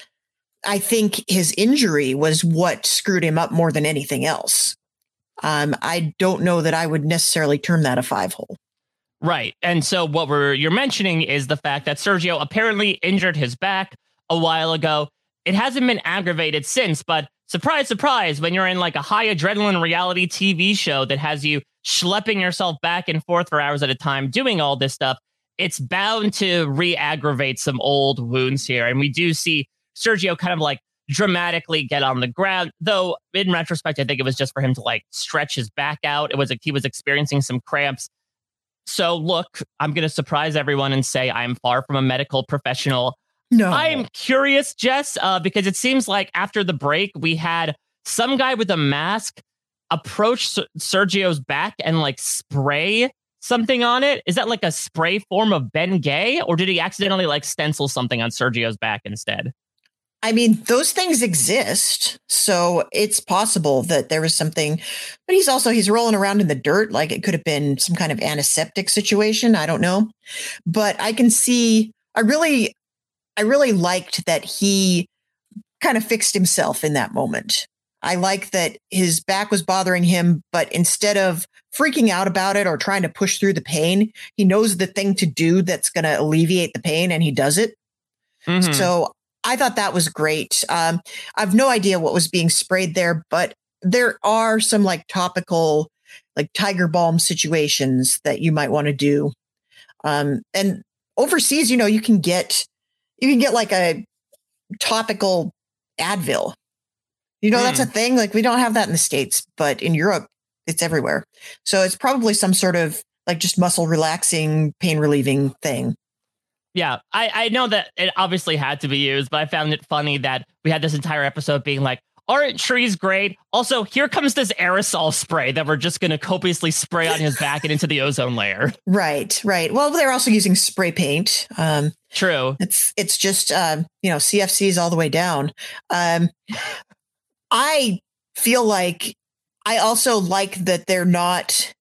I think his injury was what screwed him up more than anything else. Um, I don't know that I would necessarily term that a five hole. Right. And so what we're you're mentioning is the fact that Sergio apparently injured his back a while ago. It hasn't been aggravated since, but surprise, surprise, when you're in like a high adrenaline reality T V show that has you schlepping yourself back and forth for hours at a time doing all this stuff, it's bound to re-aggravate some old wounds here. And we do see Sergio kind of like dramatically get on the ground, though in retrospect, I think it was just for him to like stretch his back out. It was like he was experiencing some cramps. So look, I'm going to surprise everyone and say I'm far from a medical professional. No, I'm curious, Jess, uh, because it seems like after the break, we had some guy with a mask approach S- Sergio's back and like spray something on it. Is that like a spray form of Ben Gay, or did he accidentally like stencil something on Sergio's back instead? I mean, those things exist, so it's possible that there was something, but he's also, he's rolling around in the dirt. Like it could have been some kind of antiseptic situation. I don't know, but I can see, I really, I really liked that he kind of fixed himself in that moment. I like that his back was bothering him, but instead of freaking out about it or trying to push through the pain, he knows the thing to do that's going to alleviate the pain, and he does it. Mm-hmm. So I thought that was great. Um, I have no idea what was being sprayed there, but there are some like topical, like tiger balm situations that you might want to do. Um, and overseas, you know, you can get, you can get like a topical Advil. You know, mm. that's a thing. Like we don't have that in the States, but in Europe, it's everywhere. So it's probably some sort of like just muscle relaxing, pain relieving thing. Yeah, I, I know that it obviously had to be used, but I found it funny that we had this entire episode being like, aren't trees great? Also, here comes this aerosol spray that we're just going to copiously spray on his back and into the ozone layer. Right, right. Well, they're also using spray paint. Um, True. It's it's just, um, you know, C F Cs all the way down. Um, I feel like I also like that they're not...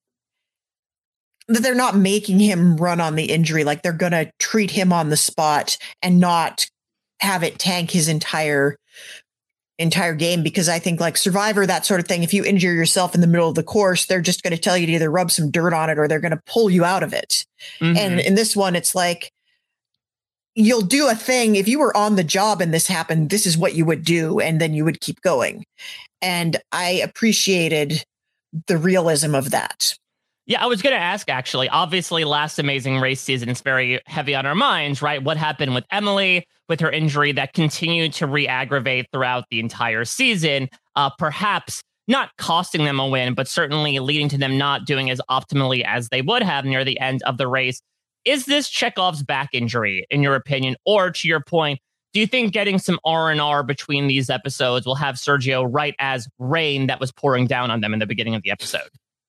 that they're not making him run on the injury. Like they're going to treat him on the spot and not have it tank his entire entire game, because I think like Survivor, that sort of thing, if you injure yourself in the middle of the course, they're just going to tell you to either rub some dirt on it or they're going to pull you out of it. Mm-hmm. And in this one, it's like, you'll do a thing. If you were on the job and this happened, this is what you would do. And then you would keep going. And I appreciated the realism of that. Yeah, I was going to ask, actually, obviously last Amazing Race season is very heavy on our minds, right? What happened with Emily, with her injury that continued to re-aggravate throughout the entire season, uh, perhaps not costing them a win, but certainly leading to them not doing as optimally as they would have near the end of the race. Is this Chekhov's back injury, in your opinion? Or to your point, do you think getting some R and R between these episodes will have Sergio right as rain that was pouring down on them in the beginning of the episode?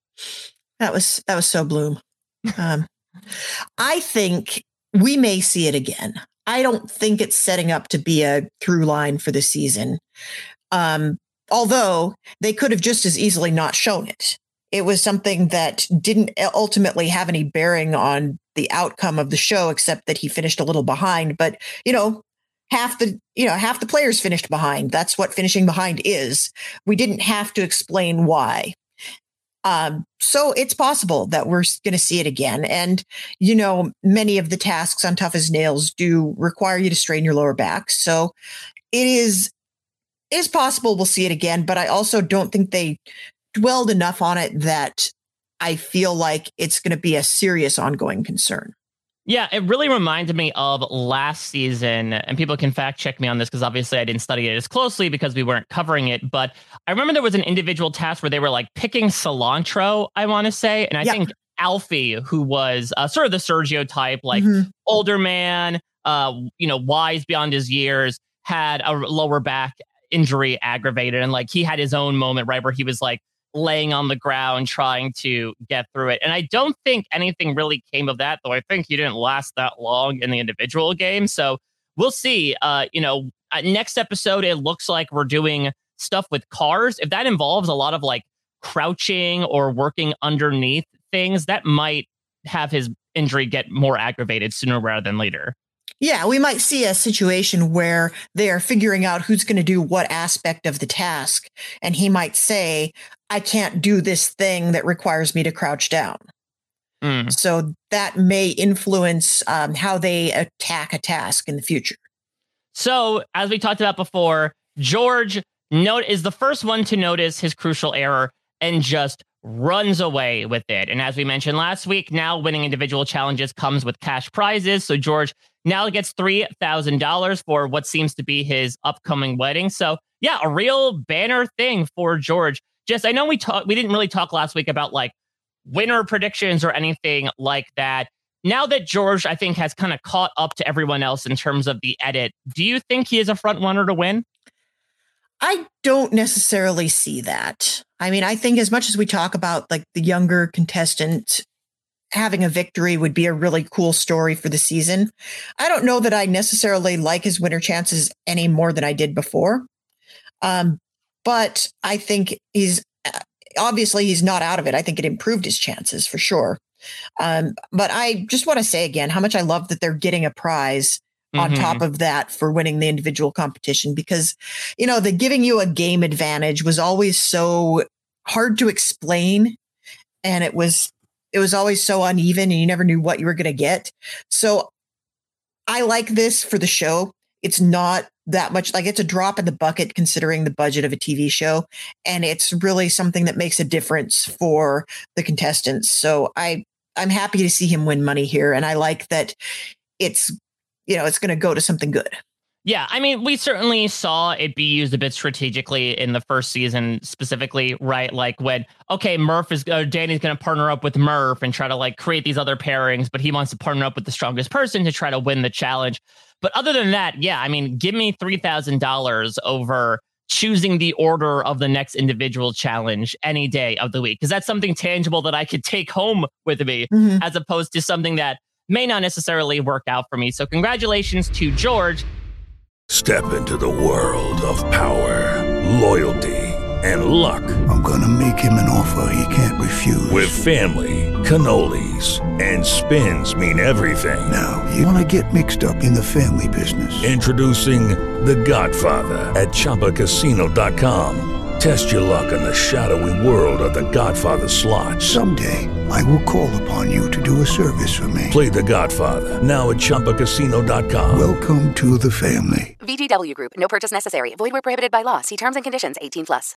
That was that was so Bloom. Um, I think we may see it again. I don't think it's setting up to be a through line for the season. Um, although they could have just as easily not shown it. It was something that didn't ultimately have any bearing on the outcome of the show, except that he finished a little behind. But, you know, half the, you know, half the players finished behind. That's what finishing behind is. We didn't have to explain why. Um, so it's possible that we're going to see it again. And, you know, many of the tasks on Tough as Nails do require you to strain your lower back. So it is, is possible we'll see it again, but I also don't think they dwelled enough on it that I feel like it's going to be a serious ongoing concern. Yeah, it really reminded me of last season, and people can fact check me on this because obviously I didn't study it as closely because we weren't covering it. But I remember there was an individual task where they were like picking cilantro, I want to say. And I yep. think Alfie, who was uh, sort of the Sergio type, like mm-hmm. older man, uh, you know, wise beyond his years, had a lower back injury aggravated. And like he had his own moment, right, where he was like laying on the ground trying to get through it. And I don't think anything really came of that, though I think he didn't last that long in the individual game. So we'll see. Uh, you know, next episode, it looks like we're doing stuff with cars. If that involves a lot of like crouching or working underneath things, that might have his injury get more aggravated sooner rather than later. Yeah, we might see a situation where they are figuring out who's going to do what aspect of the task. And he might say, I can't do this thing that requires me to crouch down. Mm. So that may influence um, how they attack a task in the future. So as we talked about before, George note is the first one to notice his crucial error and just runs away with it. And as we mentioned last week, now winning individual challenges comes with cash prizes. So George now gets three thousand dollars for what seems to be his upcoming wedding. So yeah, a real banner thing for George. Just, I know we talked, we didn't really talk last week about like winner predictions or anything like that. Now that George, I think, has kind of caught up to everyone else in terms of the edit, do you think he is a front runner to win? I don't necessarily see that. I mean, I think as much as we talk about like the younger contestant having a victory would be a really cool story for the season, I don't know that I necessarily like his winner chances any more than I did before. Um, but I think he's obviously he's not out of it. I think it improved his chances for sure. Um, but I just want to say again how much I love that they're getting a prize on mm-hmm. top of that for winning the individual competition, because, you know, the giving you a game advantage was always so hard to explain. And it was, it was always so uneven and you never knew what you were going to get. So I like this for the show. It's not that much, like it's a drop in the bucket considering the budget of a T V show. And it's really something that makes a difference for the contestants. So I, I'm happy to see him win money here. And I like that it's, you know, it's going to go to something good. Yeah, I mean, we certainly saw it be used a bit strategically in the first season specifically, right? Like when, okay, Murph is, uh, Danny's going to partner up with Murph and try to like create these other pairings, but he wants to partner up with the strongest person to try to win the challenge. But other than that, yeah, I mean, give me three thousand dollars over choosing the order of the next individual challenge any day of the week, because that's something tangible that I could take home with me mm-hmm. as opposed to something that may not necessarily work out for me. So congratulations to George. Step into the world of power, loyalty, and luck. I'm gonna make him an offer he can't refuse. With family, cannolis, and spins mean everything. Now, you wanna get mixed up in the family business. Introducing The Godfather at Chumba Casino dot com. Test your luck in the shadowy world of The Godfather slot. Someday, I will call upon you to do a service for me. Play The Godfather now at Chumba Casino dot com. Welcome to the family. V G W Group. No purchase necessary. Void where prohibited by law. See terms and conditions. eighteen plus.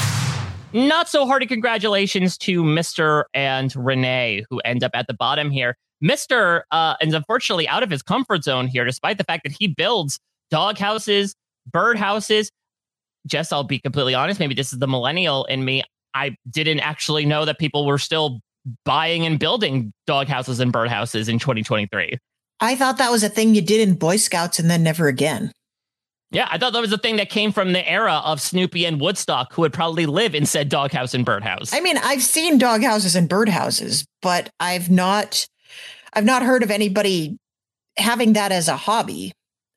Not so hearty congratulations to Mister and Renee, who end up at the bottom here. Mister Uh, is unfortunately out of his comfort zone here, despite the fact that he builds dog houses, bird houses. Jess, I'll be completely honest. Maybe this is the millennial in me. I didn't actually know that people were still buying and building dog houses and bird houses in twenty twenty-three. I thought that was a thing you did in Boy Scouts and then never again. Yeah, I thought that was a thing that came from the era of Snoopy and Woodstock, who would probably live in said doghouse and birdhouse. I mean, I've seen dog houses and bird houses, but I've not, I've not heard of anybody having that as a hobby.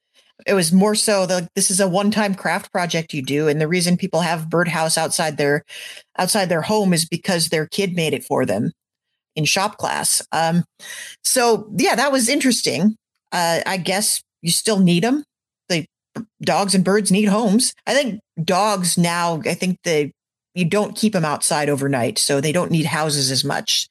It was more so the this is a one-time craft project you do, and the reason people have birdhouse outside their outside their home is because their kid made it for them in shop class. Um, so yeah, that was interesting. Uh, I guess you still need them. The dogs and birds need homes. I think dogs now. I think they you don't keep them outside overnight, so they don't need houses as much.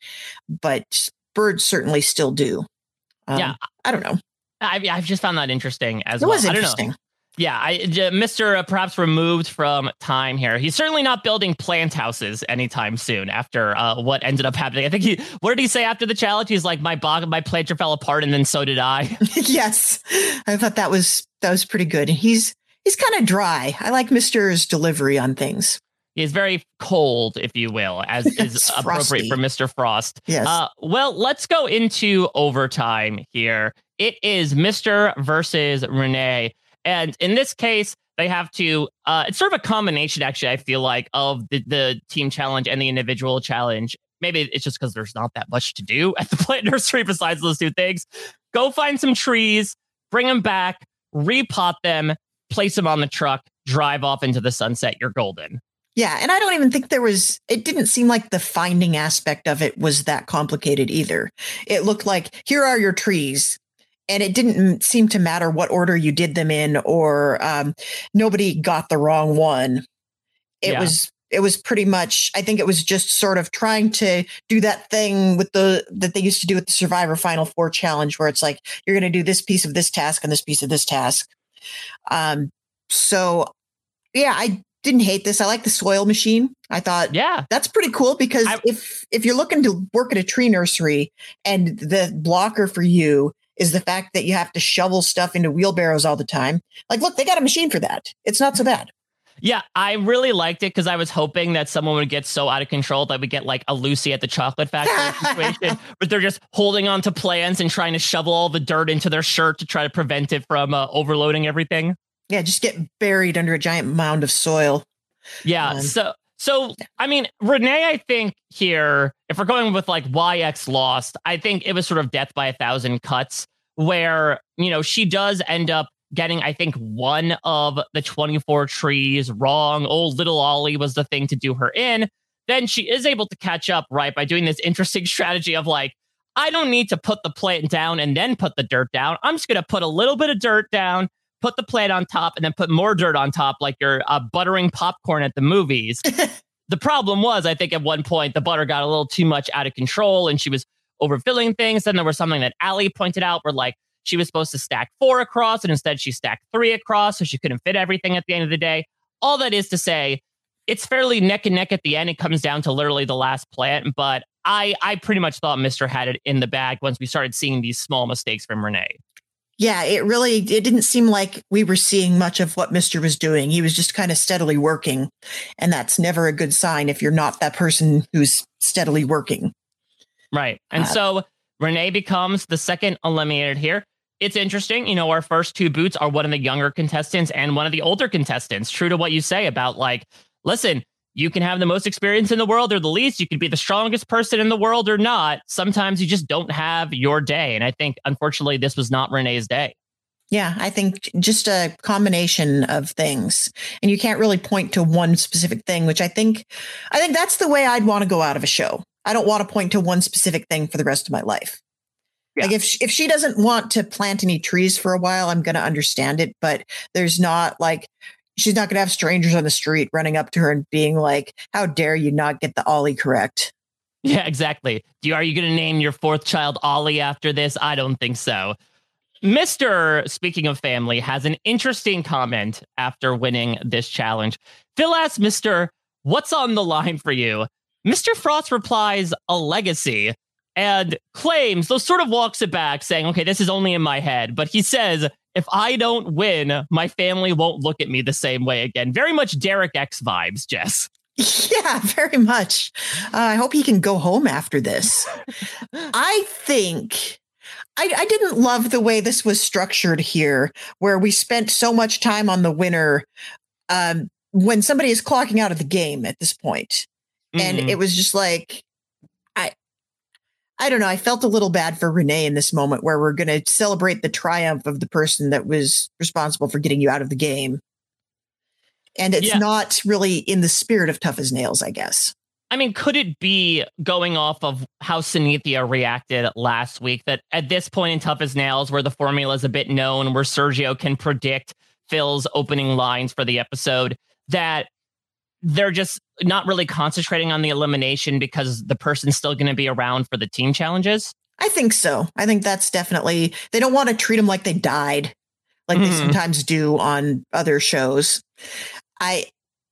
But birds certainly still do. Um, yeah, I don't know. I've, I've just found that interesting as it well. Was I don't interesting. know. Yeah, I, J- Mister Uh, perhaps removed from time here. He's certainly not building plant houses anytime soon after uh, what ended up happening. I think he, what did he say after the challenge? He's like, my bog, my planter fell apart and then so did I. Yes, I thought that was that was pretty good. And he's he's kind of dry. I like Mister's delivery on things. He's very cold, if you will, as is appropriate for Mister Frost. Yes. Uh, well, let's go into overtime here. It is Mister versus Renee. And in this case, they have to, uh, it's sort of a combination, actually, I feel like, of the, the team challenge and the individual challenge. Maybe it's just because there's not that much to do at the plant nursery besides those two things. Go find some trees, bring them back, repot them, place them on the truck, drive off into the sunset. You're golden. Yeah, and I don't even think there was, it didn't seem like the finding aspect of it was that complicated either. It looked like, here are your trees. And it didn't seem to matter what order you did them in, or um, nobody got the wrong one. It Yeah. was it was pretty much, I think it was just sort of trying to do that thing with the that they used to do with the Survivor Final Four challenge, where it's like, you're going to do this piece of this task and this piece of this task. Um, so, yeah, I didn't hate this. I like the soil machine. I thought, yeah, that's pretty cool, because I- if if you're looking to work at a tree nursery and the blocker for you is the fact that you have to shovel stuff into wheelbarrows all the time. Like, look, they got a machine for that. It's not so bad. Yeah, I really liked it because I was hoping that someone would get so out of control that we get like a Lucy at the chocolate factory situation, but they're just holding on to plants and trying to shovel all the dirt into their shirt to try to prevent it from uh, overloading everything. Yeah, just get buried under a giant mound of soil. Yeah, Um, so so I mean, Renee, I think here, if we're going with like Y X Lost, I think it was sort of death by a thousand cuts, where, you know, she does end up getting, I think, one of the twenty-four trees wrong. Oh, little Ollie was the thing to do her in. Then she is able to catch up, right, by doing this interesting strategy of like, I don't need to put the plant down and then put the dirt down. I'm just going to put a little bit of dirt down, put the plant on top, and then put more dirt on top, like you're uh, buttering popcorn at the movies. The problem was, I think at one point, the butter got a little too much out of control and she was overfilling things. Then there was something that Allie pointed out where like she was supposed to stack four across and instead she stacked three across, so she couldn't fit everything at the end of the day. All that is to say, it's fairly neck and neck at the end. It comes down to literally the last plant, but I, I pretty much thought Mister had it in the bag once we started seeing these small mistakes from Renee. Yeah, it really, it didn't seem like we were seeing much of what Mister was doing. He was just kind of steadily working. And that's never a good sign if you're not that person who's steadily working. Right. And Uh, so Renee becomes the second eliminated here. It's interesting. You know, our first two boots are one of the younger contestants and one of the older contestants. True to what you say about like, listen, you can have the most experience in the world or the least. You could be the strongest person in the world or not. Sometimes you just don't have your day. And I think, unfortunately, this was not Renee's day. Yeah, I think just a combination of things, and you can't really point to one specific thing, which I think, I think that's the way I'd want to go out of a show. I don't want to point to one specific thing for the rest of my life. Yeah. Like if she, if she doesn't want to plant any trees for a while, I'm going to understand it. But there's not like, she's not going to have strangers on the street running up to her and being like, how dare you not get the Ollie correct? Yeah, exactly. Do you, are you going to name your fourth child Ollie after this? I don't think so. Mister Speaking of family has an interesting comment after winning this challenge. Phil asks Mister What's on the line for you? Mister Frost replies, a legacy, and claims, though sort of walks it back saying, okay, this is only in my head. But he says, if I don't win, my family won't look at me the same way again. Very much Derek X vibes, Jess. Yeah, very much. Uh, I hope he can go home after this. I think I, I didn't love the way this was structured here, where we spent so much time on the winner um, when somebody is clocking out of the game at this point. And mm-hmm. it was just like, I, I don't know. I felt a little bad for Renee in this moment where we're going to celebrate the triumph of the person that was responsible for getting you out of the game. And it's yeah. not really in the spirit of Tough as Nails, I guess. I mean, could it be going off of how Sunithia reacted last week that at this point in Tough as Nails, where the formula is a bit known, where Sergio can predict Phil's opening lines for the episode, that they're just not really concentrating on the elimination because the person's still going to be around for the team challenges? I think so. I think that's definitely, they don't want to treat them like they died, like mm-hmm. they sometimes do on other shows. I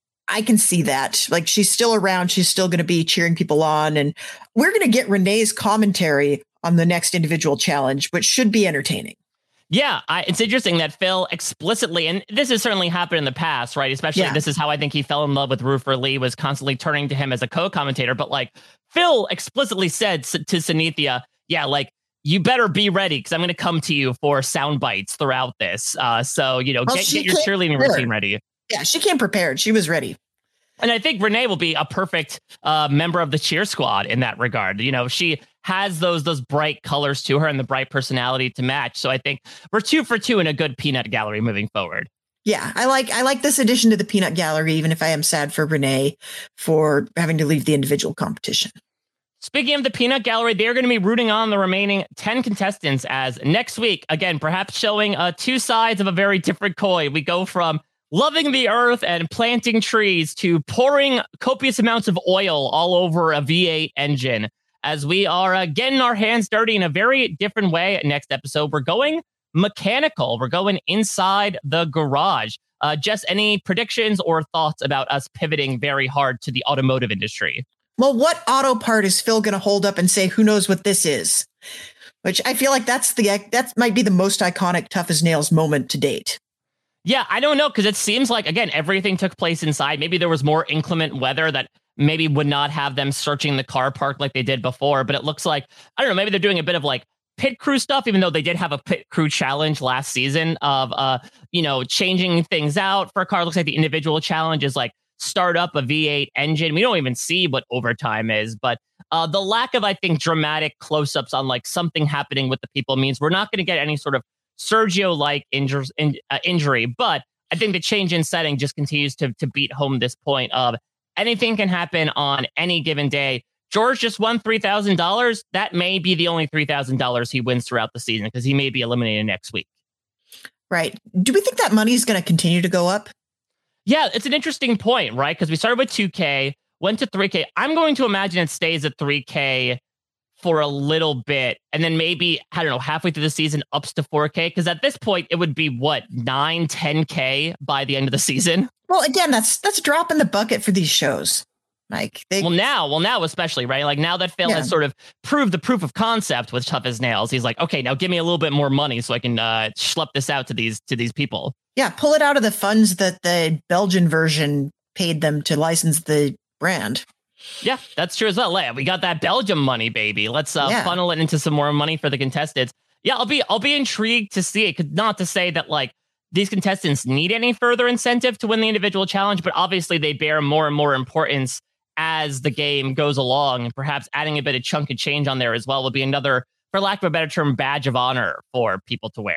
I can see that. Like, she's still around. She's still going to be cheering people on. And we're going to get Renee's commentary on the next individual challenge, which should be entertaining. Yeah, I, it's interesting that Phil explicitly, and this has certainly happened in the past, right? Especially yeah. this is how I think he fell in love with Roofer Lee, was constantly turning to him as a co-commentator. But like Phil explicitly said to Sunithia, yeah, like, you better be ready because I'm going to come to you for sound bites throughout this. Uh, so, you know, well, get, get your cheerleading prepare. routine ready. Yeah, she came prepared. She was ready. And I think Renee will be a perfect uh, member of the cheer squad in that regard. You know, she has those those bright colors to her and the bright personality to match. So I think we're two for two in a good peanut gallery moving forward. Yeah, I like I like this addition to the peanut gallery, even if I am sad for Renee for having to leave the individual competition. Speaking of the peanut gallery, they're going to be rooting on the remaining ten contestants as next week, again, perhaps showing uh, two sides of a very different coin. We go from loving the earth and planting trees to pouring copious amounts of oil all over a V eight engine, as we are uh, getting our hands dirty in a very different way. Next episode, we're going mechanical. We're going inside the garage. Uh, Jess, any predictions or thoughts about us pivoting very hard to the automotive industry? Well, what auto part is Phil going to hold up and say, who knows what this is? Which I feel like that's the that might be the most iconic Tough as Nails moment to date. Yeah, I don't know, because it seems like, again, everything took place inside. Maybe there was more inclement weather that maybe would not have them searching the car park like they did before. But it looks like, I don't know, maybe they're doing a bit of like pit crew stuff, even though they did have a pit crew challenge last season of, uh, you know, changing things out for a car. It looks like the individual challenge is like start up a V eight engine. We don't even see what overtime is, but uh, the lack of, I think, dramatic close-ups on like something happening with the people means we're not going to get any sort of Sergio-like injur- in, uh, injury, but I think the change in setting just continues to, to beat home this point of anything can happen on any given day. George just won three thousand dollars. That may be the only three thousand dollars he wins throughout the season because he may be eliminated next week. Right. Do we think that money is going to continue to go up? Yeah, it's an interesting point, right? Because we started with two K, went to three K. I'm going to imagine it stays at three K for a little bit, and then maybe, I don't know, halfway through the season ups to four K, because at this point it would be what, nine, ten K by the end of the season. Well, again, that's that's a drop in the bucket for these shows. Like they, well now, well now especially, right? Like now that Phil yeah. has sort of proved the proof of concept with Tough as Nails, he's like, okay, now give me a little bit more money so I can uh, schlep this out to these to these people. Yeah, pull it out of the funds that the Belgian version paid them to license the brand. Yeah, that's true as well. Yeah, we got that Belgium money, baby. Let's uh, yeah. funnel it into some more money for the contestants. Yeah, I'll be I'll be intrigued to see it. Not to say that like these contestants need any further incentive to win the individual challenge, but obviously they bear more and more importance as the game goes along. And perhaps adding a bit of chunk of change on there as well will be another, for lack of a better term, badge of honor for people to wear.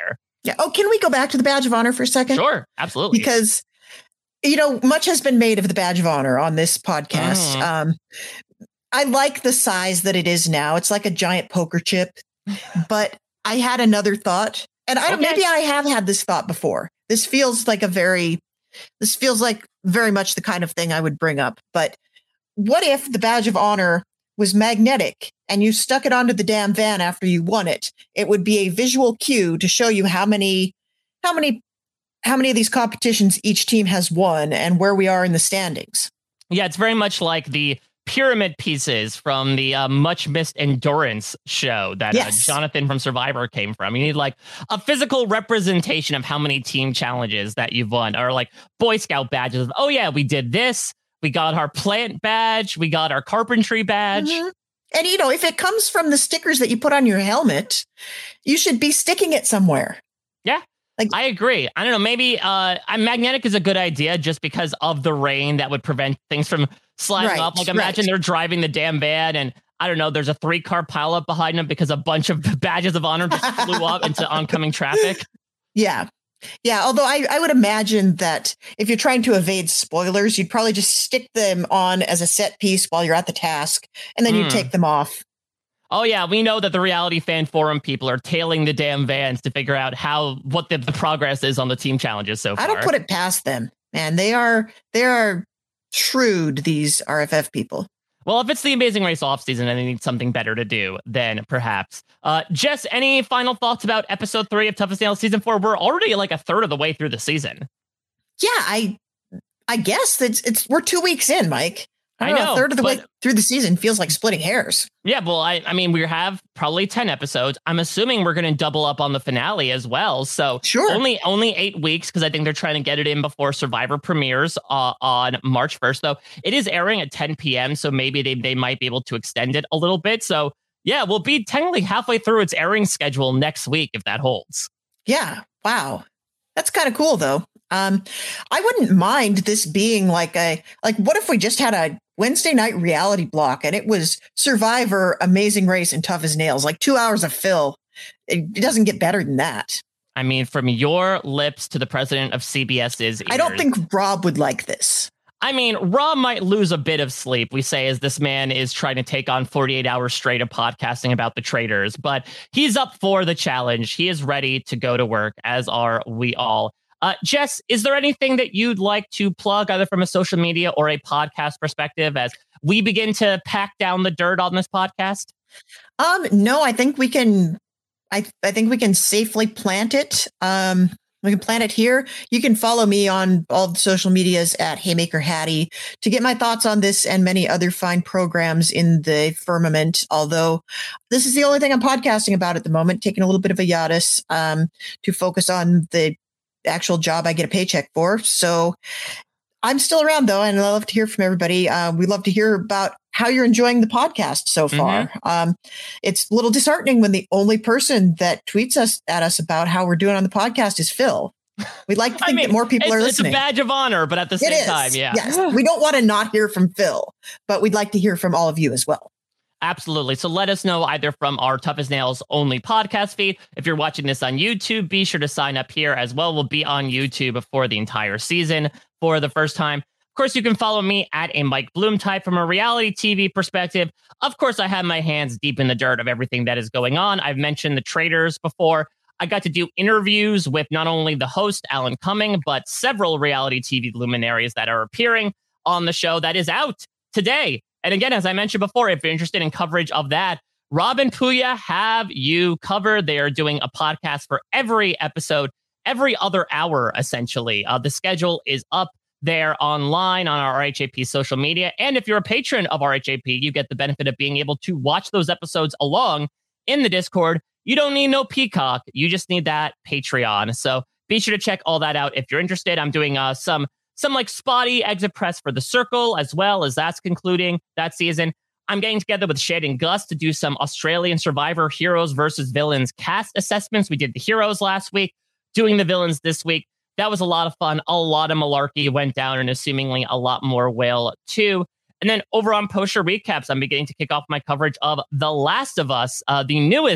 Yeah. Oh, can we go back to the Badge of Honor for a second? Sure, absolutely. Because, you know, much has been made of the Badge of Honor on this podcast. Mm. Um, I like the size that it is now. It's like a giant poker chip. But I had another thought, and I don't, Okay. maybe I have had this thought before. This feels like a very, this feels like very much the kind of thing I would bring up. But what if the Badge of Honor was magnetic and you stuck it onto the damn van after you won it? It would be a visual cue to show you how many, how many, how many of these competitions each team has won and where we are in the standings. Yeah, it's very much like the pyramid pieces from the uh, much missed endurance show that Yes. uh, Jonathan from Survivor came from. You need like a physical representation of how many team challenges that you've won, or like Boy Scout badges. Oh yeah, we did this. We got our plant badge. We got our carpentry badge. Mhm. And, you know, if it comes from the stickers that you put on your helmet, you should be sticking it somewhere. Yeah, Like- I agree. I don't know. Maybe uh, a magnetic is a good idea just because of the rain that would prevent things from sliding Right, up. Like imagine right. they're driving the damn van and I don't know, there's a three car pileup behind them because a bunch of badges of honor just flew up into oncoming traffic. Yeah. Yeah. Although I, I would imagine that if you're trying to evade spoilers, you'd probably just stick them on as a set piece while you're at the task, and then you Mm. take them off. Oh yeah, we know that the Reality Fan Forum people are tailing the damn vans to figure out how what the, the progress is on the team challenges so far. I don't put it past them, man. They are they are shrewd, these R F F people. Well, if it's the Amazing Race offseason and they need something better to do, then perhaps. Uh, Jess, any final thoughts about episode three of Toughest Nails season four? We're already like a third of the way through the season. Yeah, I I guess it's it's we're two weeks in, Mike. I, I don't know, know, a third of the way but- through the season feels like splitting hairs. Yeah, well, I, I mean, we have probably ten episodes. I'm assuming we're going to double up on the finale as well. So Sure. only only eight weeks because I think they're trying to get it in before Survivor premieres uh, on March first, though. It is airing at ten p.m., so maybe they, they might be able to extend it a little bit. So, yeah, we'll be technically halfway through its airing schedule next week if that holds. Yeah. Wow. That's kind of cool, though. Um, I wouldn't mind this being like a like. What if we just had a Wednesday night reality block and it was Survivor, Amazing Race, and Tough as Nails, like two hours of Phil? It doesn't get better than that. I mean, from your lips to the president of CBS's ears. I don't think Rob would like this. I mean, Rob might lose a bit of sleep, we say, as this man is trying to take on forty-eight hours straight of podcasting about the traders, but he's up for the challenge. He is ready to go to work, as are we all. Uh, Jess, is there anything that you'd like to plug, either from a social media or a podcast perspective, as we begin to pack down the dirt on this podcast? Um, no, I think we can. I I think we can safely plant it. Um, we can plant it here. You can follow me on all the social medias at Haymaker Hattie to get my thoughts on this and many other fine programs in the firmament. Although this is the only thing I'm podcasting about at the moment, taking a little bit of a hiatus um, to focus on the actual job I get a paycheck for. So I'm still around, though, and I love to hear from everybody. Uh, we love to hear about how you're enjoying the podcast so far. Mm-hmm. Um, it's a little disheartening when the only person that tweets us at us about how we're doing on the podcast is Phil. We'd like to I think mean, that more people it's, are it's listening. a badge of honor, but at the It same is. time, yeah. Yes. We don't want to not hear from Phil, but we'd like to hear from all of you as well. Absolutely. So let us know either from our Tough as Nails only podcast feed. If you're watching this on YouTube, be sure to sign up here as well. We'll be on YouTube for the entire season for the first time. Of course, you can follow me at a Mike Bloom type from a reality T V perspective. Of course, I have my hands deep in the dirt of everything that is going on. I've mentioned the traders before. I got to do interviews with not only the host, Alan Cumming, but several reality T V luminaries that are appearing on the show that is out today. And again, as I mentioned before, if you're interested in coverage of that, Rob and Puya have you covered. They are doing a podcast for every episode, every other hour, essentially. Uh, the schedule is up there online on our R H A P social media. And if you're a patron of R H A P, you get the benefit of being able to watch those episodes along in the Discord. You don't need no Peacock. You just need that Patreon. So be sure to check all that out if you're interested. I'm doing uh, some some like spotty exit press for The Circle, as well as that's concluding that season. I'm getting together with Shade and Gus to do some Australian Survivor heroes versus villains cast assessments. We did the heroes last week, doing the villains this week. That was a lot of fun. A lot of malarkey went down, and assumingly a lot more will too. And then over on Post Show Recaps, I'm beginning to kick off my coverage of The Last of Us, uh, the newest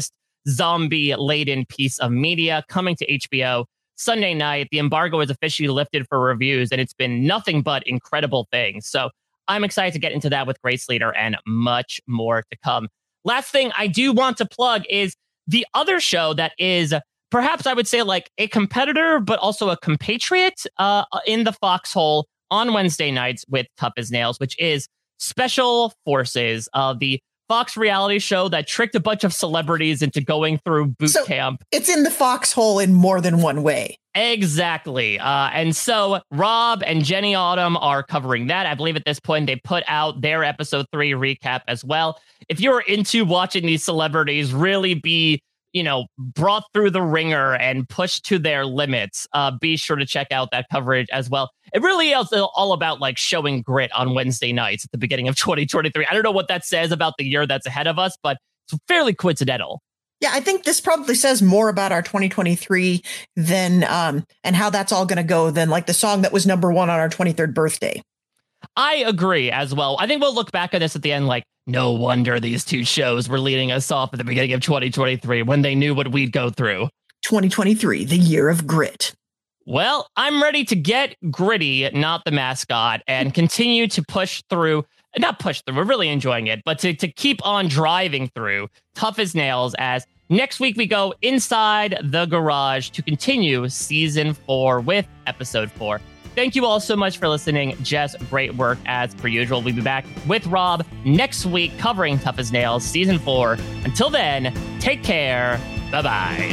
zombie-laden piece of media coming to H B O Sunday night. The embargo is officially lifted for reviews, and it's been nothing but incredible things. So I'm excited to get into that with Grace Leader and much more to come. Last thing I do want to plug is the other show that is perhaps I would say like a competitor, but also a compatriot uh, in the foxhole on Wednesday nights with Tough as Nails, which is Special Forces, uh, the Fox reality show that tricked a bunch of celebrities into going through boot so camp. It's in the foxhole in more than one way. Exactly. Uh, and so Rob and Jenny Autumn are covering that. I believe at this point they put out their episode three recap as well. If you're into watching these celebrities really be, you know, brought through the ringer and pushed to their limits, uh, be sure to check out that coverage as well. It really is all about like showing grit on Wednesday nights at the beginning of twenty twenty-three. I don't know what that says about the year that's ahead of us, but it's fairly coincidental. Yeah, I think this probably says more about our twenty twenty-three than um, and how that's all going to go than like the song that was number one on our twenty-third birthday. I agree as well. I think we'll look back at this at the end like, no wonder these two shows were leading us off at the beginning of twenty twenty-three when they knew what we'd go through. twenty twenty-three, the year of grit. Well, I'm ready to get gritty, not the mascot, and continue to push through, not push through, we're really enjoying it, but to, to keep on driving through Tough as Nails as next week we go inside the garage to continue season four with episode four. Thank you all so much for listening. Jess, great work as per usual. We'll be back with Rob next week covering Tough as Nails season four. Until then, take care. Bye-bye.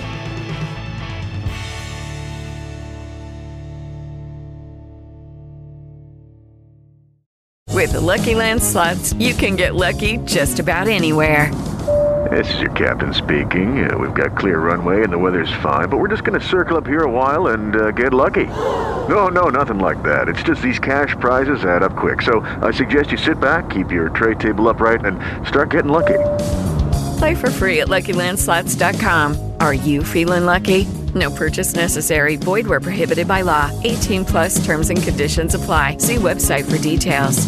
With the Lucky Land Slots, you can get lucky just about anywhere. This is your captain speaking. Uh, we've got clear runway and the weather's fine, but we're just going to circle up here a while and uh, get lucky. No, no, nothing like that. It's just these cash prizes add up quick. So I suggest you sit back, keep your tray table upright, and start getting lucky. Play for free at Lucky Land Slots dot com. Are you feeling lucky? No purchase necessary. Void where prohibited by law. eighteen plus terms and conditions apply. See website for details.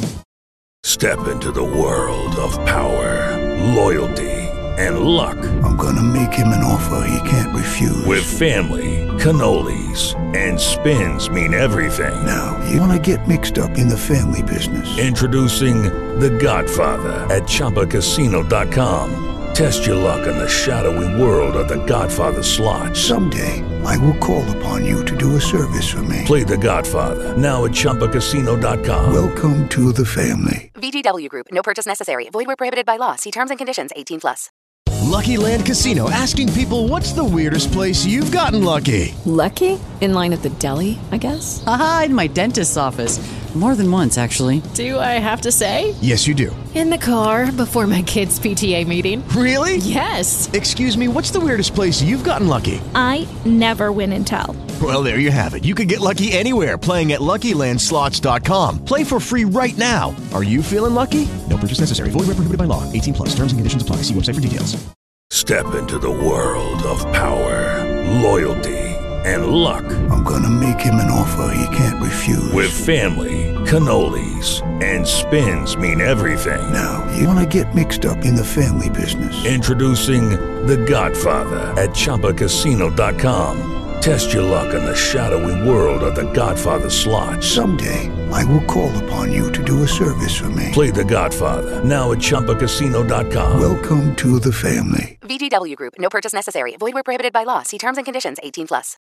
Step into the world of power, loyalty, and luck. I'm gonna make him an offer he can't refuse. With family, cannolis, and spins mean everything. Now, you wanna get mixed up in the family business. Introducing The Godfather at Chumba Casino dot com. Test your luck in the shadowy world of The Godfather slot. Someday, I will call upon you to do a service for me. Play The Godfather, now at Chumba Casino dot com. Welcome to the family. V G W Group. No purchase necessary. Void where prohibited by law. See terms and conditions. eighteen plus. Lucky Land Casino, asking people, what's the weirdest place you've gotten lucky? Lucky? In line at the deli, I guess? Aha, in my dentist's office. More than once, actually. Do I have to say? Yes, you do. In the car before my kids' P T A meeting. Really? Yes. Excuse me, what's the weirdest place you've gotten lucky? I never win and tell. Well, there you have it. You can get lucky anywhere, playing at Lucky Land Slots dot com. Play for free right now. Are you feeling lucky? No purchase necessary. Void where prohibited by law. eighteen plus. Terms and conditions apply. See website for details. Step into the world of power, loyalty, and luck. I'm gonna make him an offer he can't refuse. With family, cannolis, and spins mean everything. Now, you wanna get mixed up in the family business. Introducing The Godfather at Chumba Casino dot com. Test your luck in the shadowy world of The Godfather slot. Someday, I will call upon you to do a service for me. Play The Godfather, now at Chumba Casino dot com. Welcome to the family. V G W Group. No purchase necessary. Void where prohibited by law. See terms and conditions. eighteen plus.